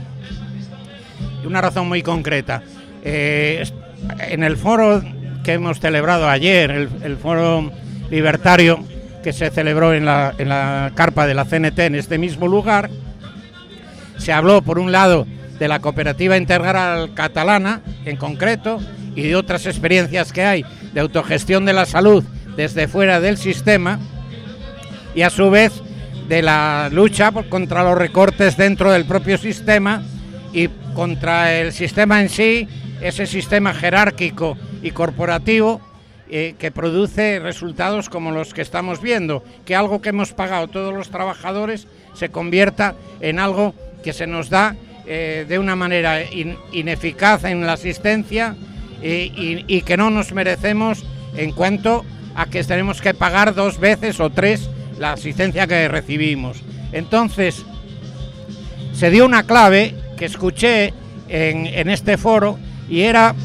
una razón muy concreta. Eh, en el foro que hemos celebrado ayer, el, el foro libertario que se celebró en la, en la carpa de la C N T en este mismo lugar, se habló por un lado de la cooperativa integral catalana en concreto y de otras experiencias que hay de autogestión de la salud desde fuera del sistema, y a su vez de la lucha contra los recortes dentro del propio sistema y contra el sistema en sí, ese sistema jerárquico y corporativo eh, que produce resultados como los que estamos viendo, que algo que hemos pagado todos los trabajadores se convierta en algo que se nos da eh, de una manera in, ineficaz en la asistencia eh, y, y que no nos merecemos en cuanto a que tenemos que pagar dos veces o tres la asistencia que recibimos. Entonces, se dio una clave que escuché en, en este foro y era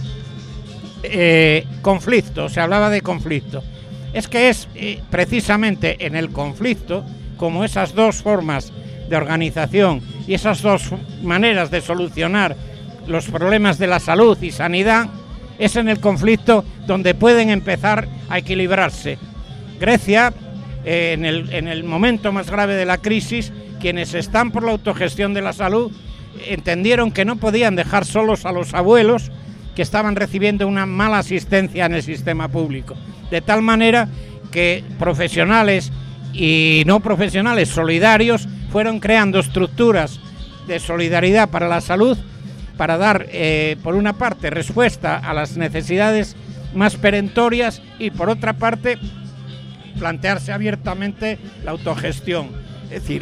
eh, conflicto, se hablaba de conflicto. Es que es eh, precisamente en el conflicto, como esas dos formas de organización y esas dos maneras de solucionar los problemas de la salud y sanidad, es en el conflicto donde pueden empezar a equilibrarse. Grecia, eh, en, el, en el momento más grave de la crisis, quienes están por la autogestión de la salud entendieron que no podían dejar solos a los abuelos que estaban recibiendo una mala asistencia en el sistema público, de tal manera que profesionales y no profesionales solidarios fueron creando estructuras de solidaridad para la salud para dar, eh, por una parte, respuesta a las necesidades más perentorias y, por otra parte, plantearse abiertamente la autogestión. Es decir,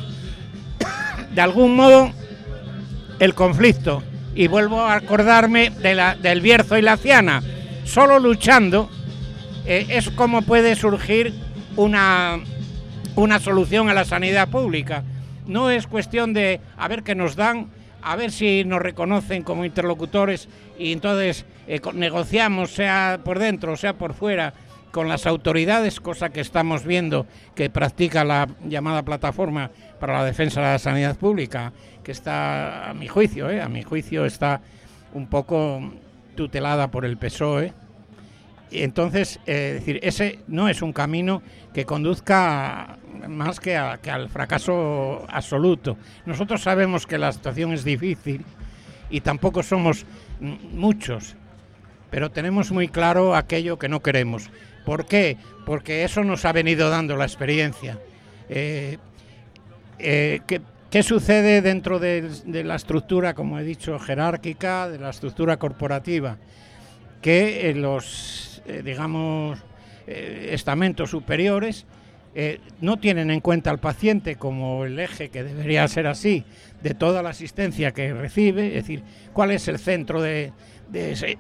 de algún modo, el conflicto, y vuelvo a acordarme de la, del Bierzo y la Ciana, solo luchando eh, es como puede surgir una, una solución a la sanidad pública. No es cuestión de a ver qué nos dan, a ver si nos reconocen como interlocutores y entonces eh, negociamos, sea por dentro, sea por fuera, con las autoridades, cosa que estamos viendo que practica la llamada Plataforma para la Defensa de la Sanidad Pública, que está, a mi juicio, eh, a mi juicio está un poco tutelada por el P S O E. Entonces, eh, decir, ese no es un camino que conduzca a, más que, a, que al fracaso absoluto. Nosotros sabemos que la situación es difícil y tampoco somos m- muchos, pero tenemos muy claro aquello que no queremos. ¿Por qué? Porque eso nos ha venido dando la experiencia. Eh, eh, ¿qué, ¿Qué sucede dentro de, de la estructura, como he dicho, jerárquica, de la estructura corporativa? Que eh, los, eh, digamos, eh, estamentos superiores eh, no tienen en cuenta al paciente como el eje, que debería ser así, de toda la asistencia que recibe. Es decir, ¿cuál es el centro de, de, ese,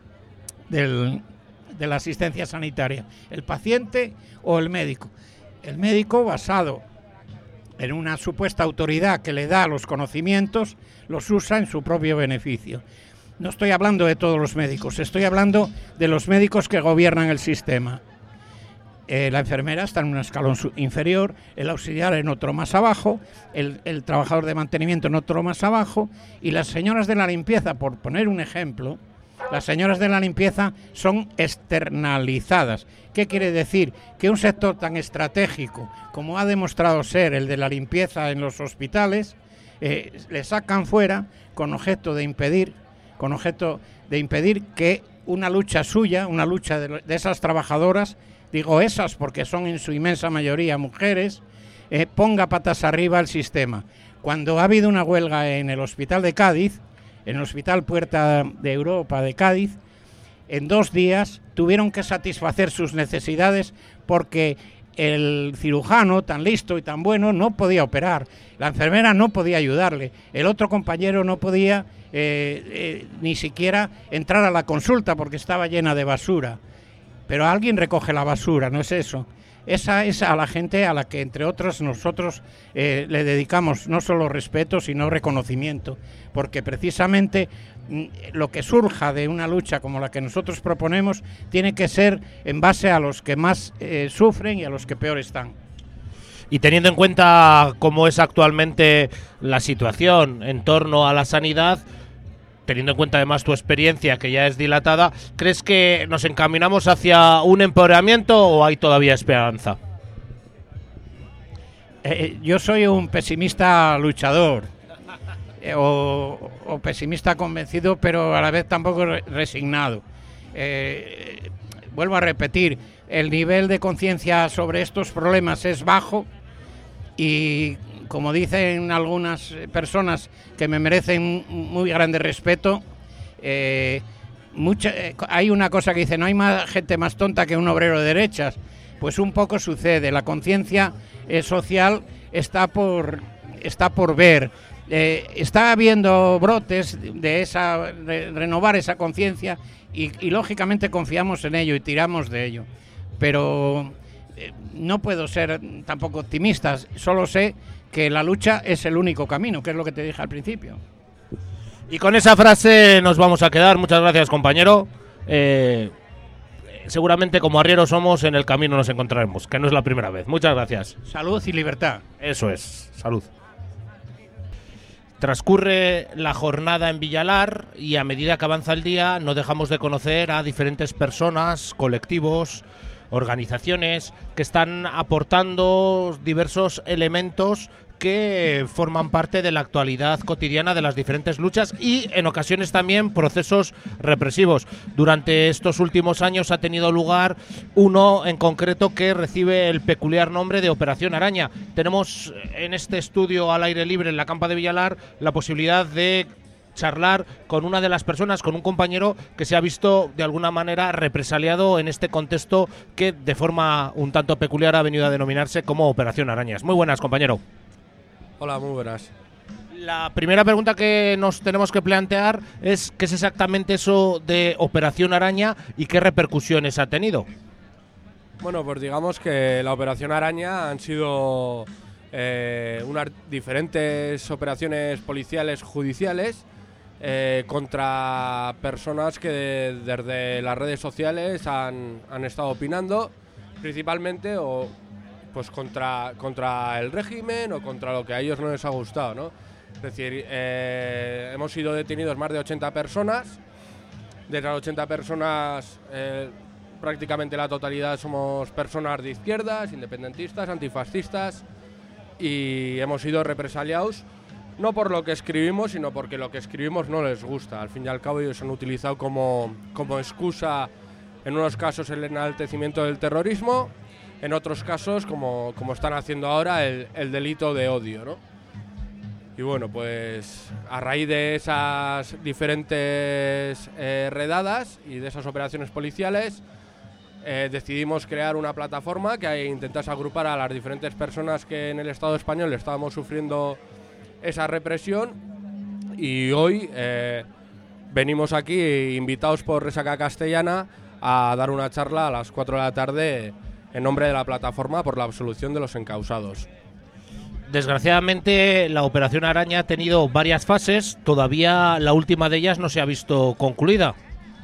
del, de la asistencia sanitaria? ¿El paciente o el médico? El médico, basado en una supuesta autoridad que le da los conocimientos, los usa en su propio beneficio. No estoy hablando de todos los médicos, estoy hablando de los médicos que gobiernan el sistema. Eh, la enfermera está en un escalón inferior, el auxiliar en otro más abajo, el, el trabajador de mantenimiento en otro más abajo, y las señoras de la limpieza, por poner un ejemplo, las señoras de la limpieza son externalizadas. ¿Qué quiere decir? Que un sector tan estratégico como ha demostrado ser el de la limpieza en los hospitales, eh, le sacan fuera con objeto de impedir, con objeto de impedir que una lucha suya, una lucha de, de esas trabajadoras, digo esas porque son en su inmensa mayoría mujeres, eh, ponga patas arriba el sistema. Cuando ha habido una huelga en el Hospital de Cádiz, en el Hospital Puerta de Europa de Cádiz, en dos días tuvieron que satisfacer sus necesidades porque el cirujano, tan listo y tan bueno, no podía operar. La enfermera no podía ayudarle. El otro compañero no podía eh, eh, ni siquiera entrar a la consulta porque estaba llena de basura. Pero alguien recoge la basura, ¿no es eso? Esa es a la gente a la que, entre otros, nosotros eh, le dedicamos no solo respeto, sino reconocimiento, porque precisamente lo que surja de una lucha como la que nosotros proponemos tiene que ser en base a los que más eh, sufren y a los que peor están.
Y teniendo en cuenta cómo es actualmente la situación en torno a la sanidad, teniendo en cuenta además tu experiencia, que ya es dilatada, ¿crees que nos encaminamos hacia un empeoramiento o hay todavía esperanza?
Eh, yo soy un pesimista luchador, eh, o, o pesimista convencido, pero a la vez tampoco re- resignado. Eh, vuelvo a repetir, el nivel de conciencia sobre estos problemas es bajo y, como dicen algunas personas que me merecen muy grande respeto, eh, mucha, eh, hay una cosa que dice, no hay más gente más tonta que un obrero de derechas. Pues un poco sucede, la conciencia eh, social está por, está por ver. Eh, está habiendo brotes de esa de renovar esa conciencia y, y lógicamente confiamos en ello y tiramos de ello. Pero eh, no puedo ser tampoco optimista, solo sé que la lucha es el único camino, que es lo que te dije al principio.
Y con esa frase nos vamos a quedar. Muchas gracias, compañero. Eh, seguramente como arrieros somos, en el camino nos encontraremos, que no es la primera vez. Muchas gracias.
Salud y libertad.
Eso es, salud. Transcurre la jornada en Villalar y a medida que avanza el día no dejamos de conocer a diferentes personas, colectivos, organizaciones que están aportando diversos elementos que forman parte de la actualidad cotidiana de las diferentes luchas y en ocasiones también procesos represivos. Durante estos últimos años ha tenido lugar uno en concreto que recibe el peculiar nombre de Operación Araña. Tenemos en este estudio al aire libre en la Campa de Villalar la posibilidad de charlar con una de las personas, con un compañero que se ha visto de alguna manera represaliado en este contexto que de forma un tanto peculiar ha venido a denominarse como Operación Arañas. Muy buenas, compañero.
Hola, muy buenas.
La primera pregunta que nos tenemos que plantear es qué es exactamente eso de Operación Araña y qué repercusiones ha tenido.
Bueno, pues digamos que la Operación Araña han sido eh, unas diferentes operaciones policiales judiciales eh, contra personas que de, desde las redes sociales han, han estado opinando, principalmente o pues contra, contra el régimen o contra lo que a ellos no les ha gustado, ¿no? Es decir, eh, hemos sido detenidos más de ochenta personas. De esas ochenta personas, eh, prácticamente la totalidad somos personas de izquierdas, independentistas, antifascistas, y hemos sido represaliados no por lo que escribimos, sino porque lo que escribimos no les gusta. Al fin y al cabo ellos han utilizado como, como excusa, en unos casos, el enaltecimiento del terrorismo, en otros casos, como, como están haciendo ahora, el, el delito de odio, ¿no? Y bueno, pues a raíz de esas diferentes eh, redadas y de esas operaciones policiales, eh, decidimos crear una plataforma que intentase agrupar a las diferentes personas que en el Estado español estábamos sufriendo esa represión. Y hoy eh, venimos aquí invitados por Resaca Castellana a dar una charla a las cuatro de la tarde en nombre de la plataforma por la absolución de los encausados.
desgraciadamente la Operación Araña ha tenido varias fases, todavía la última de ellas no se ha visto concluida.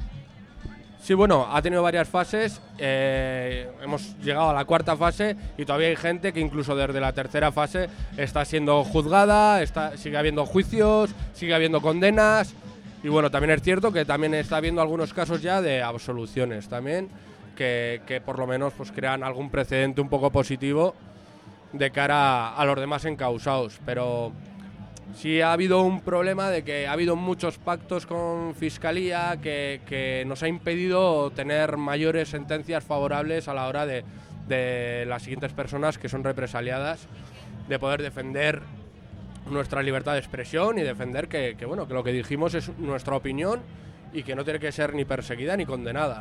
Sí, bueno, ha tenido varias fases, eh, hemos llegado a la cuarta fase y todavía hay gente que incluso desde la tercera fase está siendo juzgada, está, sigue habiendo juicios, sigue habiendo condenas y bueno, también es cierto que también está habiendo algunos casos ya de absoluciones también que, que por lo menos pues crean algún precedente un poco positivo de cara a, a los demás encausados, pero sí ha habido un problema de que ha habido muchos pactos con Fiscalía que, que nos ha impedido tener mayores sentencias favorables a la hora de, de las siguientes personas que son represaliadas, de poder defender nuestra libertad de expresión y defender que, que, bueno, que lo que dijimos es nuestra opinión y que no tiene que ser ni perseguida ni condenada.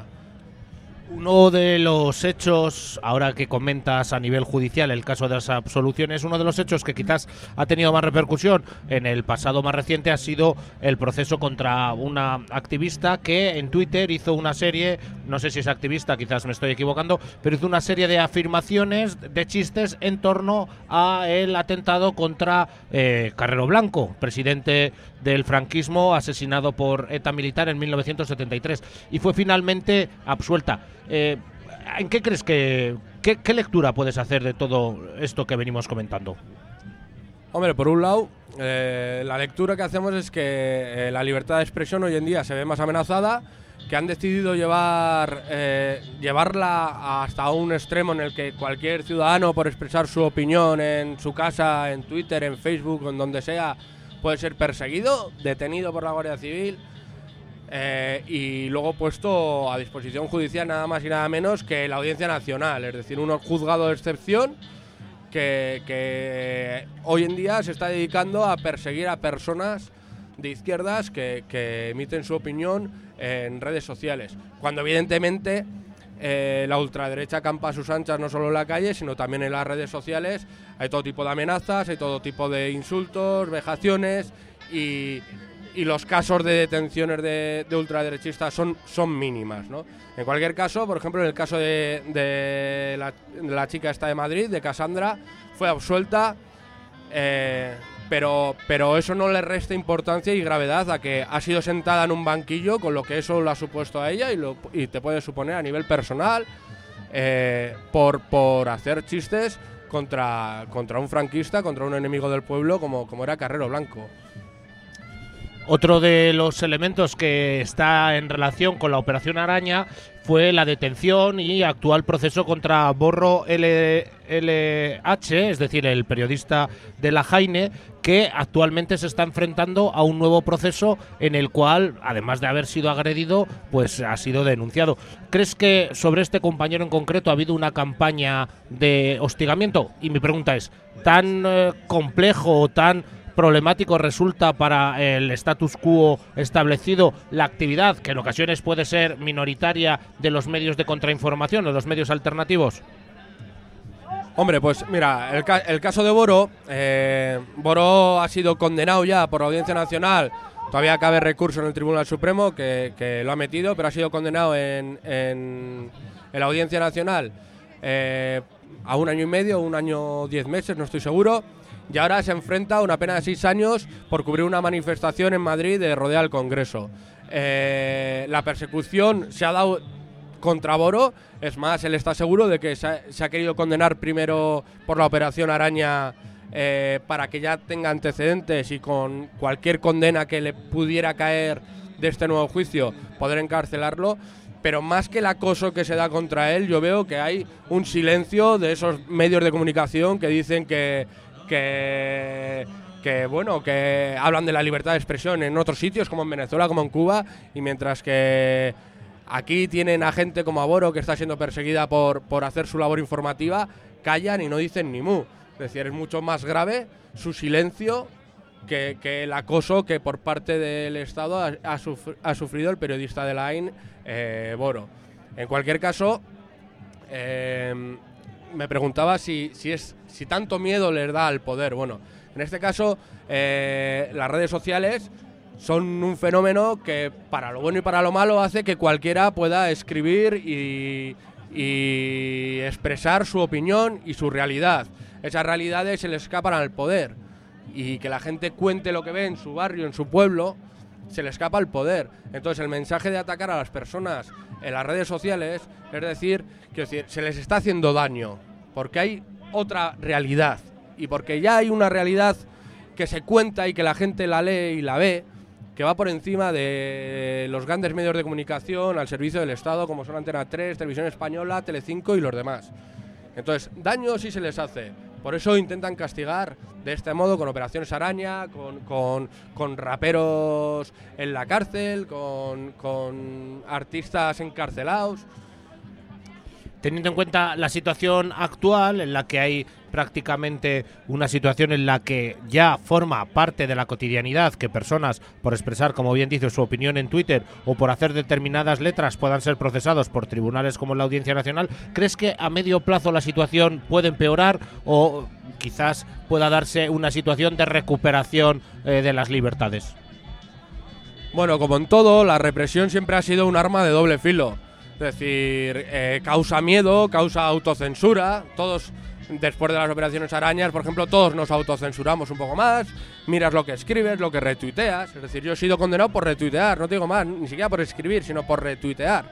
Uno de los hechos, ahora que comentas a nivel judicial el caso de las absoluciones, uno de los hechos que quizás ha tenido más repercusión en el pasado más reciente ha sido el proceso contra una activista que en Twitter hizo una serie, no sé si es activista, quizás me estoy equivocando, pero hizo una serie de afirmaciones, de chistes en torno a el atentado contra eh, Carrero Blanco, presidente del franquismo, asesinado por ETA militar en mil novecientos setenta y tres, y fue finalmente absuelta. Eh, ¿En qué crees que qué, qué lectura puedes hacer de todo esto que venimos comentando?
Hombre, por un lado, eh, la lectura que hacemos es que eh, la libertad de expresión hoy en día se ve más amenazada, que han decidido llevar eh, llevarla hasta un extremo en el que cualquier ciudadano, por expresar su opinión en su casa, en Twitter, en Facebook o en donde sea, puede ser perseguido, detenido por la Guardia Civil eh, y luego puesto a disposición judicial nada más y nada menos que la Audiencia Nacional, es decir, un juzgado de excepción que, que hoy en día se está dedicando a perseguir a personas de izquierdas que, que emiten su opinión en redes sociales, cuando evidentemente eh, la ultraderecha campa a sus anchas no solo en la calle, sino también en las redes sociales. Hay todo tipo de amenazas, hay todo tipo de insultos, vejaciones y, y los casos de detenciones de, de ultraderechistas son, son mínimas, ¿no? En cualquier caso, por ejemplo, en el caso de, de, la, de la chica esta de Madrid, de Cassandra, fue absuelta, eh, pero, pero eso no le resta importancia y gravedad a que ha sido sentada en un banquillo, con lo que eso lo ha supuesto a ella y, lo, y te puede suponer a nivel personal eh, por, por hacer chistes contra, contra un franquista, contra un enemigo del pueblo como, como era Carrero Blanco.
Otro de los elementos que está en relación con la Operación Araña fue la detención y actual proceso contra Borro L H, es decir, el periodista de La Jaine, que actualmente se está enfrentando a un nuevo proceso en el cual, además de haber sido agredido, pues ha sido denunciado. ¿Crees que sobre este compañero en concreto ha habido una campaña de hostigamiento? Y mi pregunta es, ¿tan eh, complejo o tan problemático resulta para el status quo establecido la actividad, que en ocasiones puede ser minoritaria, de los medios de contrainformación o los medios alternativos?
Hombre, pues mira, el, ca el caso de Boro, eh, Boro ha sido condenado ya por la Audiencia Nacional, todavía cabe recurso en el Tribunal Supremo que, que lo ha metido, pero ha sido condenado en, en, en la Audiencia Nacional eh, a un año y medio, un año diez meses, no estoy seguro. Y ahora se enfrenta a una pena de seis años por cubrir una manifestación en Madrid de rodea al Congreso. Eh, la persecución se ha dado contra Boro, es más, él está seguro de que se ha, se ha querido condenar primero por la Operación Araña eh, para que ya tenga antecedentes y con cualquier condena que le pudiera caer de este nuevo juicio poder encarcelarlo. Pero más que el acoso que se da contra él, yo veo que hay un silencio de esos medios de comunicación que dicen que Que, que bueno, que hablan de la libertad de expresión en otros sitios como en Venezuela, como en Cuba, y mientras que aquí tienen a gente como a Boro que está siendo perseguida por, por hacer su labor informativa, callan y no dicen ni mu. Es decir, es mucho más grave su silencio que, que el acoso que por parte del Estado ha, ha, sufr ha sufrido el periodista de la A I N, eh, Boro. En cualquier caso, eh, me preguntaba si, si, es, si tanto miedo les da al poder. Bueno, en este caso, eh, las redes sociales son un fenómeno que, para lo bueno y para lo malo, hace que cualquiera pueda escribir y, y expresar su opinión y su realidad. esas realidades se les escapan al poder. Y que la gente cuente lo que ve en su barrio, en su pueblo, se le escapa al poder. Entonces el mensaje de atacar a las personas en las redes sociales, es decir, que decir, se les está haciendo daño, porque hay otra realidad, y porque ya hay una realidad que se cuenta y que la gente la lee y la ve, que va por encima de los grandes medios de comunicación al servicio del Estado, como son Antena tres, Televisión Española, Telecinco y los demás. Entonces, daño sí se les hace. Por eso intentan castigar de este modo, con operaciones araña, con, con, con raperos en la cárcel, con, con artistas encarcelados.
Teniendo en cuenta la situación actual, en la que hay prácticamente una situación en la que ya forma parte de la cotidianidad que personas, por expresar, como bien dice, su opinión en Twitter o por hacer determinadas letras, puedan ser procesados por tribunales como la Audiencia Nacional, ¿crees que a medio plazo la situación puede empeorar o quizás pueda darse una situación de recuperación eh, de las libertades?
Bueno, como en todo, la represión siempre ha sido un arma de doble filo. Es decir, eh, causa miedo, causa autocensura. Todos, después de las operaciones arañas, por ejemplo, todos nos autocensuramos un poco más. Miras lo que escribes, lo que retuiteas. Es decir, yo he sido condenado por retuitear, no te digo más, ni siquiera por escribir, sino por retuitear.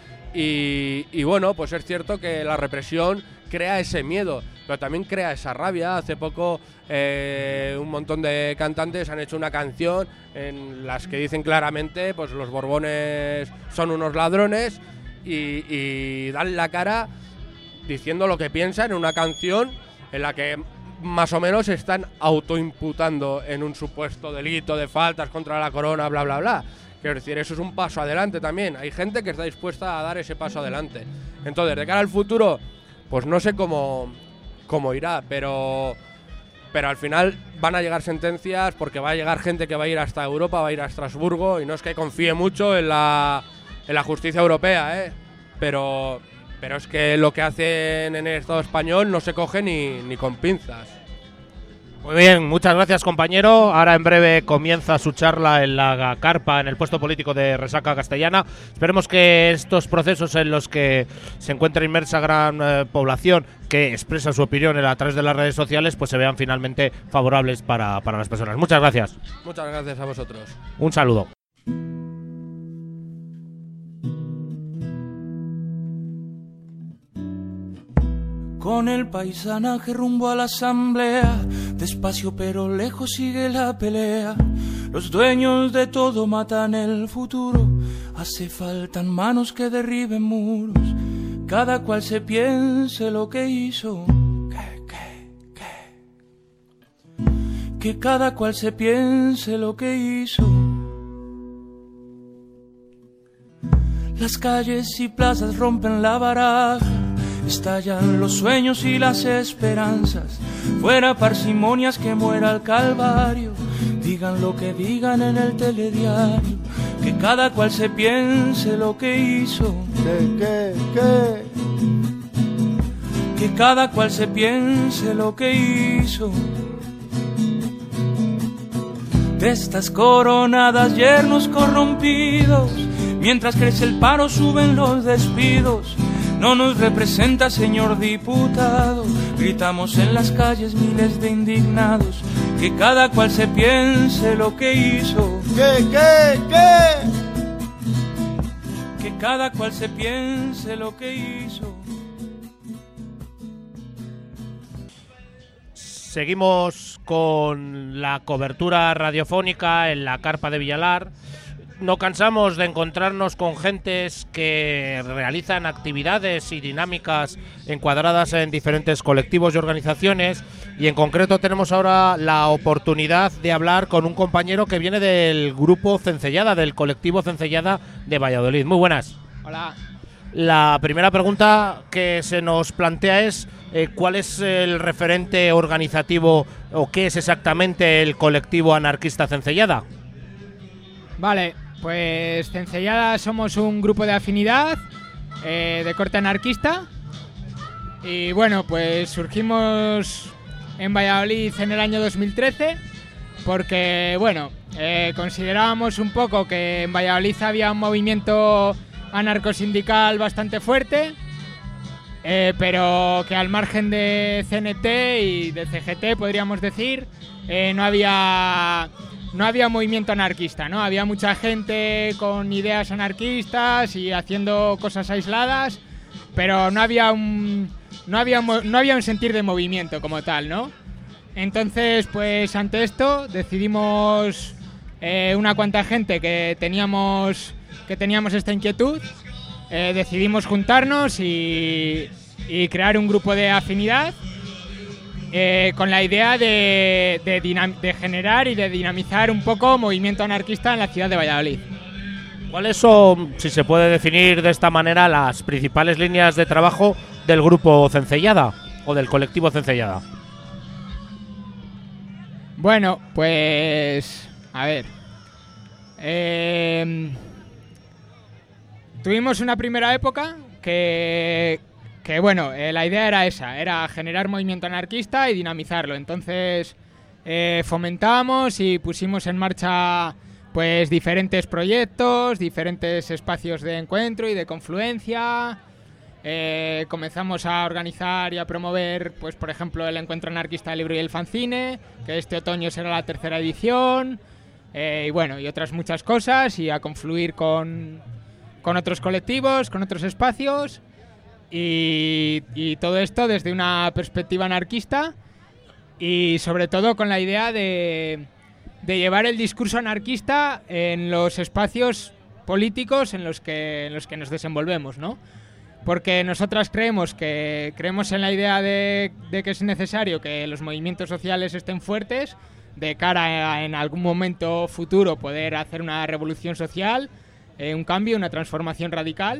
Y, y bueno, pues es cierto que la represión crea ese miedo, pero también crea esa rabia. Hace poco eh, un montón de cantantes han hecho una canción en las que dicen claramente, pues los Borbones son unos ladrones, y, y dan la cara diciendo lo que piensan en una canción en la que más o menos se están autoimputando en un supuesto delito de faltas contra la corona, bla, bla, bla. Quiero decir, eso es un paso adelante también. Hay gente que está dispuesta a dar ese paso adelante. Entonces, de cara al futuro, pues no sé cómo, cómo irá, pero, pero al final van a llegar sentencias, porque va a llegar gente que va a ir hasta Europa, va a ir a Estrasburgo, y no es que confíe mucho en la, en la justicia europea, ¿eh? Pero, pero es que lo que hacen en el Estado español no se coge ni, ni con pinzas.
Muy bien, muchas gracias, compañero. Ahora en breve comienza su charla en la carpa, en el puesto político de Resaca Castellana. Esperemos que estos procesos en los que se encuentra inmersa gran eh, población que expresa su opinión a través de las redes sociales, pues se vean finalmente favorables para, para las personas. Muchas gracias.
Muchas gracias a vosotros.
Un saludo.
Con el paisanaje rumbo a la asamblea, despacio pero lejos sigue la pelea. Los dueños de todo matan el futuro, hace faltan manos que derriben muros. Cada cual se piense lo que hizo, que, que, que. Que cada cual se piense lo que hizo. Las calles y plazas rompen la baraja, estallan los sueños y las esperanzas. Fuera parsimonias, que muera el calvario. Digan lo que digan en el telediario, que cada cual se piense lo que hizo.
¿Qué, qué, qué?
Que cada cual se piense lo que hizo. De estas coronadas yernos corrompidos, mientras crece el paro suben los despidos. No nos representa, señor diputado. Gritamos en las calles miles de indignados, que cada cual se piense lo que hizo.
¿Qué, qué, qué?
Que cada cual se piense lo que hizo.
Seguimos con la cobertura radiofónica en la carpa de Villalar. No cansamos de encontrarnos con gentes que realizan actividades y dinámicas encuadradas en diferentes colectivos y organizaciones, y en concreto tenemos ahora la oportunidad de hablar con un compañero que viene del grupo Cencellada, del colectivo Cencellada de Valladolid. Muy buenas.
Hola.
La primera pregunta que se nos plantea es eh, ¿cuál es el referente organizativo o qué es exactamente el colectivo anarquista Cencellada?
Vale, pues Cencellada somos un grupo de afinidad eh, de corte anarquista, y bueno, pues surgimos en Valladolid en el año dos mil trece porque, bueno, eh, considerábamos un poco que en Valladolid había un movimiento anarcosindical bastante fuerte, eh, pero que al margen de C N T y de C G T, podríamos decir, eh, no había... No había movimiento anarquista, ¿no? Había mucha gente con ideas anarquistas y haciendo cosas aisladas, pero no había un no había no había un sentir de movimiento como tal, ¿no? Entonces, pues ante esto decidimos eh, una cuanta gente que teníamos que teníamos esta inquietud, eh, decidimos juntarnos y, y crear un grupo de afinidad. Eh, con la idea de, de, dinam- de generar y de dinamizar un poco movimiento anarquista en la ciudad de Valladolid.
¿Cuáles son, si se puede definir de esta manera, las principales líneas de trabajo del grupo Cencellada o del colectivo Cencellada?
Bueno, pues... a ver... Eh, tuvimos una primera época que... Que bueno, eh, la idea era esa, era generar movimiento anarquista y dinamizarlo. Entonces eh, fomentamos y pusimos en marcha pues diferentes proyectos, diferentes espacios de encuentro y de confluencia. Eh, comenzamos a organizar y a promover, pues por ejemplo, el Encuentro Anarquista del Libro y el Fanzine, que este otoño será la tercera edición, eh, y bueno, y otras muchas cosas, y a confluir con, con otros colectivos, con otros espacios. Y, y todo esto desde una perspectiva anarquista y sobre todo con la idea de, de llevar el discurso anarquista en los espacios políticos en los que, en los que nos desenvolvemos, ¿no? Porque nosotras creemos que creemos en la idea de, de que es necesario que los movimientos sociales estén fuertes de cara a en algún momento futuro poder hacer una revolución social, eh, un cambio, una transformación radical.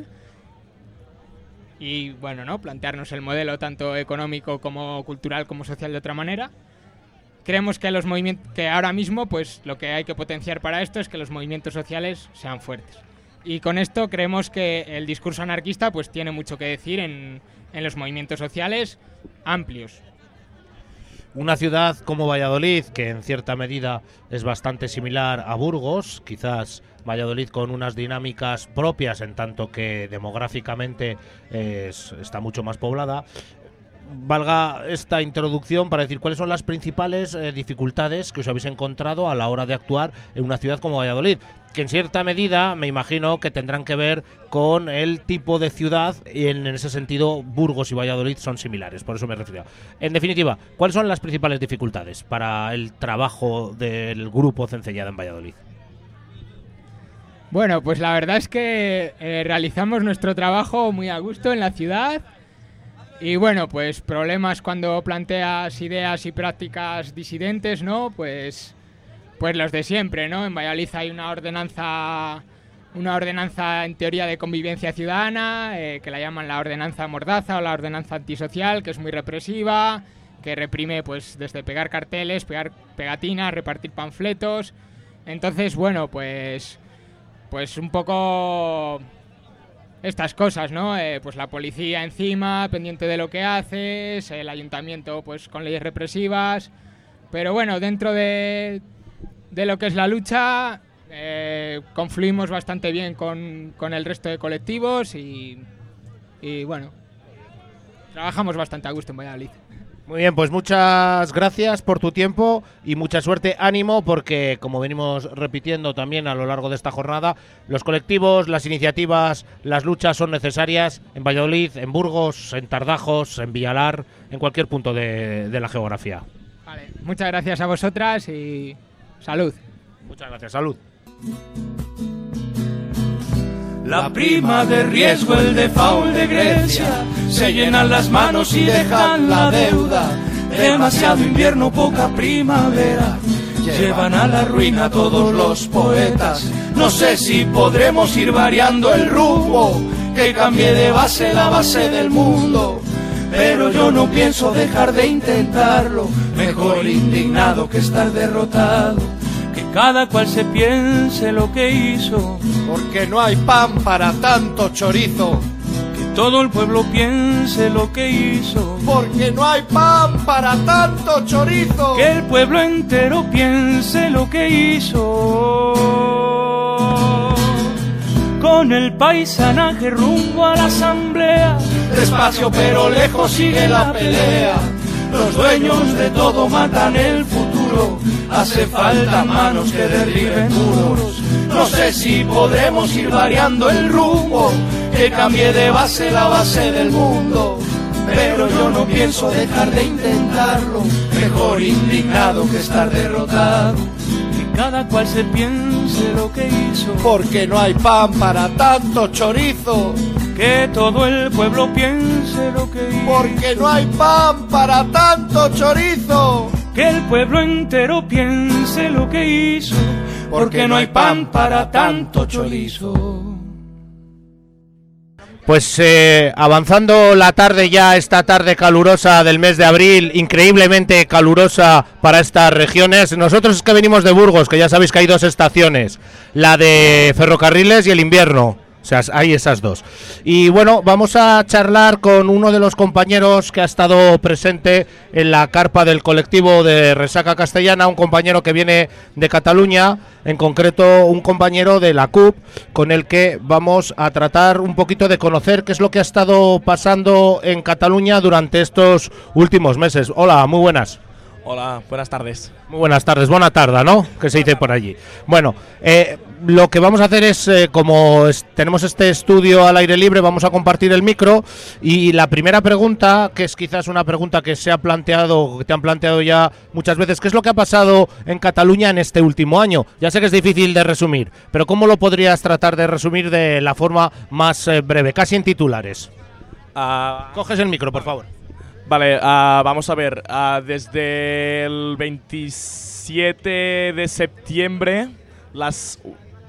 Y bueno, ¿no? Plantearnos el modelo tanto económico como cultural como social de otra manera. Creemos que los movimientos que ahora mismo pues lo que hay que potenciar para esto es que los movimientos sociales sean fuertes. Y con esto creemos que el discurso anarquista pues tiene mucho que decir en, en los movimientos sociales amplios.
Una ciudad como Valladolid, que en cierta medida es bastante similar a Burgos, quizás Valladolid con unas dinámicas propias en tanto que demográficamente es, está mucho más poblada. Valga esta introducción para decir cuáles son las principales eh, dificultades que os habéis encontrado a la hora de actuar en una ciudad como Valladolid, que en cierta medida me imagino que tendrán que ver con el tipo de ciudad y en, en ese sentido Burgos y Valladolid son similares, por eso me refiero. En definitiva, ¿cuáles son las principales dificultades para el trabajo del grupo Cencellada en Valladolid?
Bueno, pues la verdad es que eh, realizamos nuestro trabajo muy a gusto en la ciudad. Y bueno, pues problemas cuando planteas ideas y prácticas disidentes, ¿no? Pues, pues los de siempre, ¿no? En Valladolid hay una ordenanza, una ordenanza en teoría de convivencia ciudadana, eh, que la llaman la ordenanza mordaza o la ordenanza antisocial, que es muy represiva, que reprime pues desde pegar carteles, pegar pegatinas, repartir panfletos. Entonces, bueno, pues, pues un poco... estas cosas, ¿no? Eh, pues la policía encima, pendiente de lo que haces, el ayuntamiento pues con leyes represivas, pero bueno, dentro de, de lo que es la lucha eh, confluimos bastante bien con, con el resto de colectivos y, y bueno, trabajamos bastante a gusto en Valladolid.
Muy bien, pues muchas gracias por tu tiempo y mucha suerte, ánimo, porque como venimos repitiendo también a lo largo de esta jornada, los colectivos, las iniciativas, las luchas son necesarias en Valladolid, en Burgos, en Tardajos, en Villalar, en cualquier punto de, de la geografía.
Vale, muchas gracias a vosotras y salud.
Muchas gracias, salud.
La prima de riesgo, el default de Grecia, se llenan las manos y dejan la deuda. Demasiado invierno, poca primavera, llevan a la ruina todos los poetas. No sé si podremos ir variando el rumbo, que cambie de base la base del mundo, pero yo no pienso dejar de intentarlo. Mejor indignado que estar derrotado. Que cada cual se piense lo que hizo,
porque no hay pan para tanto chorizo.
Que todo el pueblo piense lo que hizo,
porque no hay pan para tanto chorizo.
Que el pueblo entero piense lo que hizo. Con el paisanaje rumbo a la asamblea,
despacio pero lejos sigue la pelea. Los dueños de todo matan el futuro, hace falta manos que derriben muros. No sé si podremos ir variando el rumbo, que cambie de base la base del mundo, pero yo no pienso dejar de intentarlo, mejor indignado que estar derrotado.
Que cada cual se piense lo que hizo,
porque no hay pan para tanto chorizo.
Que todo el pueblo piense lo que hizo,
porque no hay pan para tanto chorizo.
Que el pueblo entero piense lo que hizo, porque no hay pan para tanto chorizo.
Pues eh, avanzando la tarde ya, esta tarde calurosa del mes de abril, increíblemente calurosa para estas regiones. Nosotros es que venimos de Burgos, que ya sabéis que hay dos estaciones, la de ferrocarriles y el invierno. O sea, hay esas dos. Y bueno, vamos a charlar con uno de los compañeros que ha estado presente en la carpa del colectivo de Resaca Castellana, un compañero que viene de Cataluña, en concreto un compañero de la C U P, con el que vamos a tratar un poquito de conocer qué es lo que ha estado pasando en Cataluña durante estos últimos meses. Hola, muy buenas.
Hola, buenas tardes.
Muy buenas tardes, buena tarde, ¿no? Que se dice por allí. Bueno, eh, lo que vamos a hacer es, eh, como es, tenemos este estudio al aire libre, vamos a compartir el micro y la primera pregunta, que es quizás una pregunta que se ha planteado, que te han planteado ya muchas veces, ¿qué es lo que ha pasado en Cataluña en este último año? Ya sé que es difícil de resumir, pero ¿cómo lo podrías tratar de resumir de la forma más eh, breve, casi en titulares?
Uh,
Coges el micro, por favor.
Vale, uh, vamos a ver, uh, desde el veintisiete de septiembre, las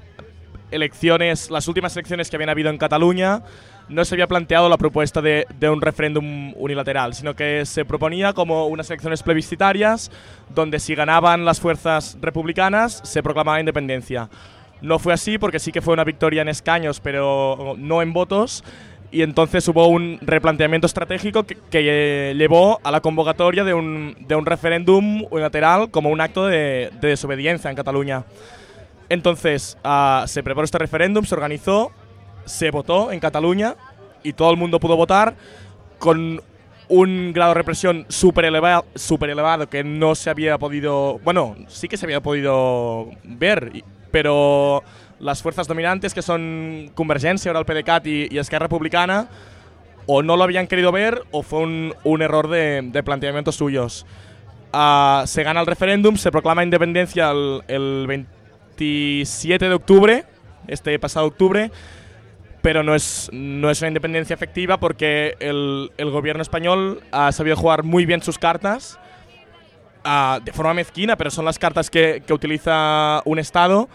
elecciones, las últimas elecciones que habían habido en Cataluña, no se había planteado la propuesta de, de un referéndum unilateral, sino que se proponía como unas elecciones plebiscitarias donde si ganaban las fuerzas republicanas se proclamaba independencia. No fue así porque sí que fue una victoria en escaños, pero no en votos. Y entonces hubo un replanteamiento estratégico que, que eh, llevó a la convocatoria de un, de un referéndum unilateral como un acto de, de desobediencia en Cataluña. Entonces uh, se preparó este referéndum, se organizó, se votó en Cataluña y todo el mundo pudo votar con un grado de represión súper elevado, súper elevado que no se había podido... Bueno, sí que se había podido ver, pero... las fuerzas dominantes, que son Convergència, ahora el PDeCAT y, y Esquerra Republicana, o no lo habían querido ver o fue un, un error de, de planteamientos suyos. Uh, se gana el referéndum, se proclama independencia el, el veintisiete de octubre, este pasado octubre, pero no es, no es una independencia efectiva porque el, el gobierno español ha sabido jugar muy bien sus cartas, uh, de forma mezquina, pero son las cartas que, que utiliza un Estado,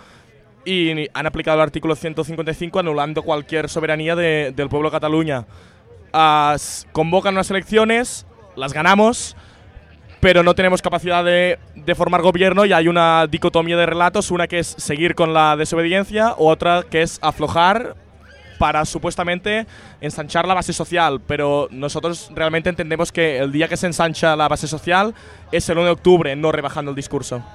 y han aplicado el artículo ciento cincuenta y cinco anulando cualquier soberanía de, del pueblo de Cataluña. Uh, convocan unas elecciones, las ganamos, pero no tenemos capacidad de, de formar gobierno y hay una dicotomía de relatos, una que es seguir con la desobediencia, otra que es aflojar para supuestamente ensanchar la base social, pero nosotros realmente entendemos que el día que se ensancha la base social es el uno de octubre, no rebajando el discurso.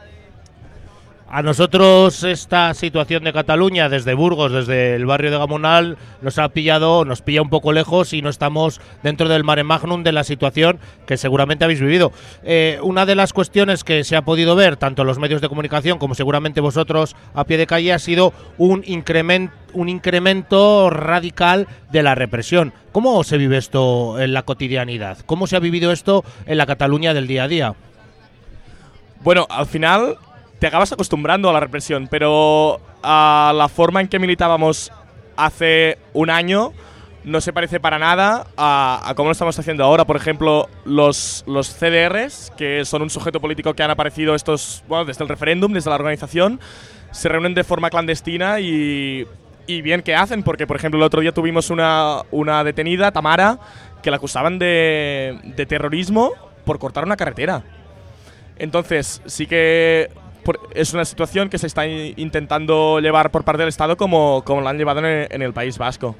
A nosotros esta situación de Cataluña, desde Burgos, desde el barrio de Gamonal, nos ha pillado, nos pilla un poco lejos y no estamos dentro del mare magnum de la situación que seguramente habéis vivido. Eh, una de las cuestiones que se ha podido ver, tanto en los medios de comunicación como seguramente vosotros a pie de calle, ha sido un incremento, un incremento radical de la represión. ¿Cómo se vive esto en la cotidianidad? ¿Cómo se ha vivido esto en la Cataluña del día a día?
Bueno, al final... te acabas acostumbrando a la represión, pero a la forma en que militábamos hace un año no se parece para nada a, a cómo lo estamos haciendo ahora. Por ejemplo, los, los C D Rs, que son un sujeto político que han aparecido estos, bueno, desde el referéndum, desde la organización, se reúnen de forma clandestina y, y bien que hacen, porque por ejemplo el otro día tuvimos una, una detenida, Tamara, que la acusaban de, de terrorismo por cortar una carretera. Entonces sí que... es una situación que se está intentando llevar por parte del Estado como, como la han llevado en el, en el País Vasco.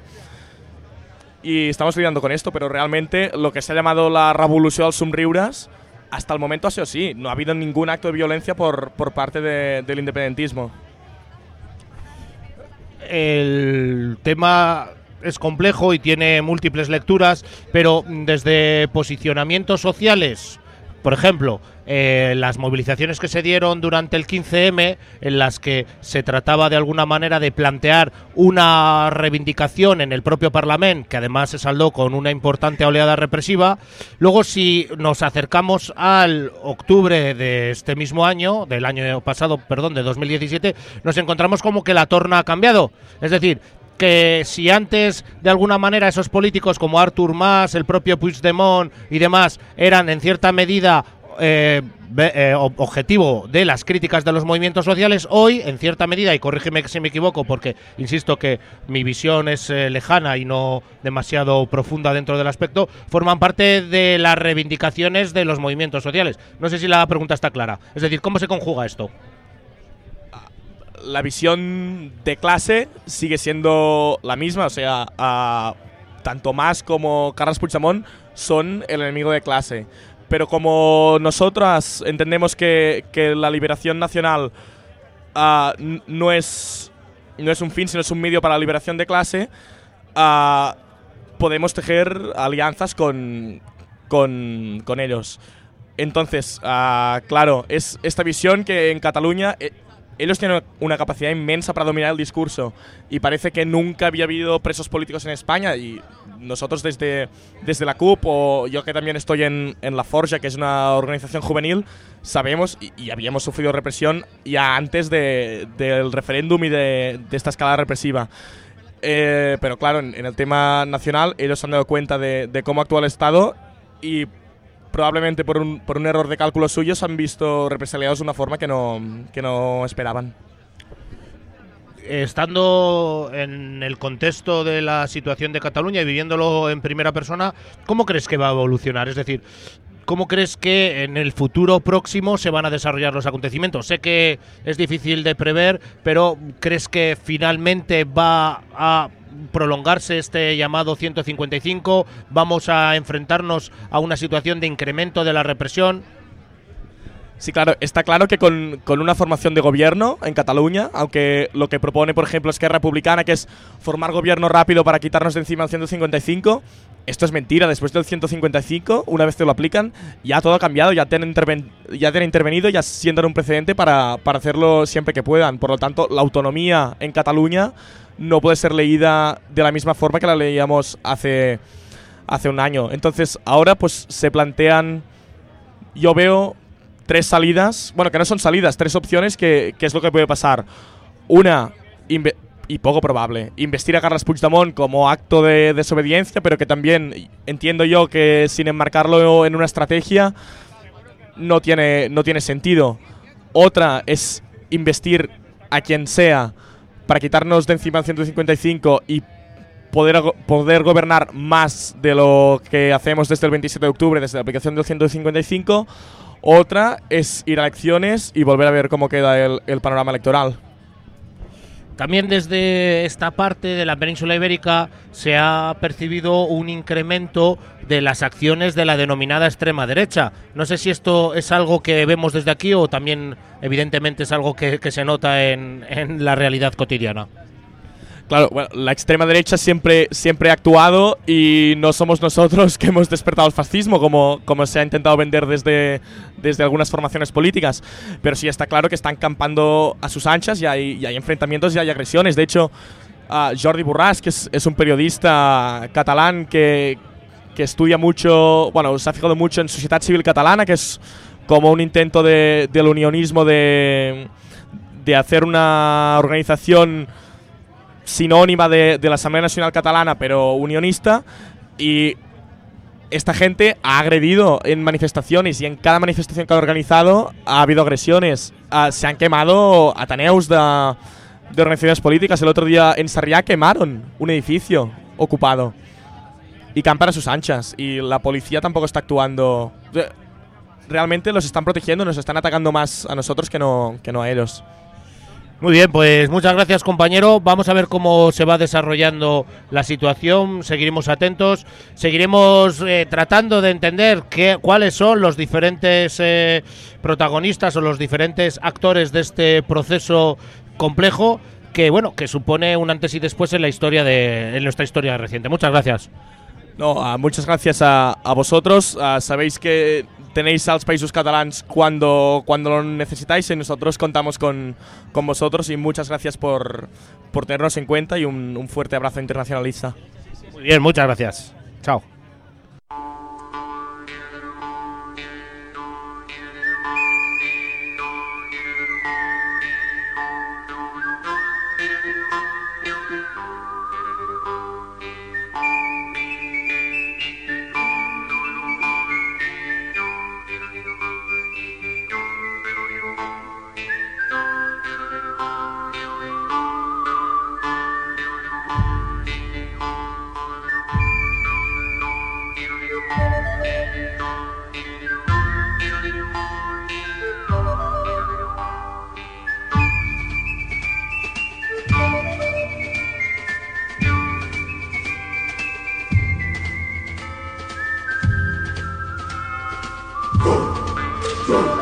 Y estamos lidiando con esto, pero realmente lo que se ha llamado la revolució dels somriures, hasta el momento ha sido así. No ha habido ningún acto de violencia por, por parte de, del independentismo.
El tema es complejo y tiene múltiples lecturas, pero desde posicionamientos sociales, por ejemplo, eh, las movilizaciones que se dieron durante el quince eme, en las que se trataba de alguna manera de plantear una reivindicación en el propio Parlamento, que además se saldó con una importante oleada represiva. Luego, si nos acercamos al octubre de este mismo año, del año pasado, perdón, de dos mil diecisiete, nos encontramos como que la torna ha cambiado. Es decir, que si antes de alguna manera esos políticos como Artur Mas, el propio Puigdemont y demás eran en cierta medida eh, eh, objetivo de las críticas de los movimientos sociales, hoy en cierta medida, y corrígeme si me equivoco porque insisto que mi visión es eh, lejana y no demasiado profunda dentro del aspecto, forman parte de las reivindicaciones de los movimientos sociales. No sé si la pregunta está clara. Es decir, ¿cómo se conjuga esto?
La visión de clase sigue siendo la misma, o sea, uh, tanto Mas como Carles Puigdemont son el enemigo de clase. Pero como nosotras entendemos que, que la liberación nacional uh, no, es, no es un fin, sino es un medio para la liberación de clase, uh, podemos tejer alianzas con, con, con ellos. Entonces, uh, claro, es esta visión que en Cataluña... Eh, ellos tienen una capacidad inmensa para dominar el discurso y parece que nunca había habido presos políticos en España, y nosotros desde, desde la C U P, o yo que también estoy en, en La Forja, que es una organización juvenil, sabemos y, y habíamos sufrido represión ya antes de, del referéndum y de, de esta escalada represiva. Eh, pero claro, en, en el tema nacional ellos se han dado cuenta de, de cómo actúa el Estado y probablemente por un, por un error de cálculo suyo se han visto represaliados de una forma que no, que no esperaban.
Estando en el contexto de la situación de Cataluña y viviéndolo en primera persona, ¿cómo crees que va a evolucionar? Es decir, ¿cómo crees que en el futuro próximo se van a desarrollar los acontecimientos? Sé que es difícil de prever, pero ¿crees que finalmente va a prolongarse este llamado ciento cincuenta y cinco? ¿Vamos a enfrentarnos a una situación de incremento de la represión?
Sí, claro, está claro que con, con una formación de gobierno en Cataluña, aunque lo que propone, por ejemplo, Esquerra Republicana, que es formar gobierno rápido para quitarnos de encima el ciento cincuenta y cinco, esto es mentira. Después del ciento cincuenta y cinco, una vez te lo aplican, ya todo ha cambiado, ya te han, interven ya te han intervenido, ya sientan un precedente para, para hacerlo siempre que puedan. Por lo tanto, la autonomía en Cataluña no puede ser leída de la misma forma que la leíamos hace, hace un año. Entonces, ahora pues se plantean, yo veo tres salidas, bueno, que no son salidas, tres opciones que, que es lo que puede pasar. Una, y poco probable, investir a Carles Puigdemont como acto de desobediencia, pero que también entiendo yo que sin enmarcarlo en una estrategia no tiene, no tiene sentido. Otra es investir a quien sea para quitarnos de encima el ciento cincuenta y cinco y poder, poder gobernar más de lo que hacemos desde el veintisiete de octubre, desde la aplicación del ciento cincuenta y cinco. Otra es ir a elecciones y volver a ver cómo queda el, el panorama electoral.
También desde esta parte de la península ibérica se ha percibido un incremento de las acciones de la denominada extrema derecha. No sé si esto es algo que vemos desde aquí o también evidentemente es algo que, que se nota en, en la realidad cotidiana.
Claro, bueno, la extrema derecha siempre, siempre ha actuado y no somos nosotros que hemos despertado el fascismo, como, como se ha intentado vender desde, desde algunas formaciones políticas. Pero sí está claro que están campando a sus anchas y hay, y hay enfrentamientos y hay agresiones. De hecho, uh, Jordi Borràs, que es, es un periodista catalán que, que estudia mucho, bueno, se ha fijado mucho en sociedad civil catalana, que es como un intento de, del unionismo, de, de hacer una organización sinónima de, de la Asamblea Nacional Catalana, pero unionista, y esta gente ha agredido en manifestaciones y en cada manifestación que ha organizado ha habido agresiones. Uh, se han quemado ateneus de, de organizaciones políticas. El otro día en Sarrià quemaron un edificio ocupado y campan a sus anchas y la policía tampoco está actuando. Realmente los están protegiendo, nos están atacando más a nosotros que no, que no a ellos.
Muy bien, pues muchas gracias, compañero. Vamos a ver cómo se va desarrollando la situación, seguiremos atentos, seguiremos eh, tratando de entender qué, cuáles son los diferentes eh, protagonistas o los diferentes actores de este proceso complejo, que bueno, que supone un antes y después en la historia de en nuestra historia reciente. Muchas gracias.
No, uh, muchas gracias a, a vosotros. Uh, sabéis que tenéis a los Països Catalans cuando, cuando lo necesitáis y nosotros contamos con, con vosotros, y muchas gracias por, por tenernos en cuenta, y un, un fuerte abrazo internacionalista.
Muy bien, muchas gracias. Chao.
Go!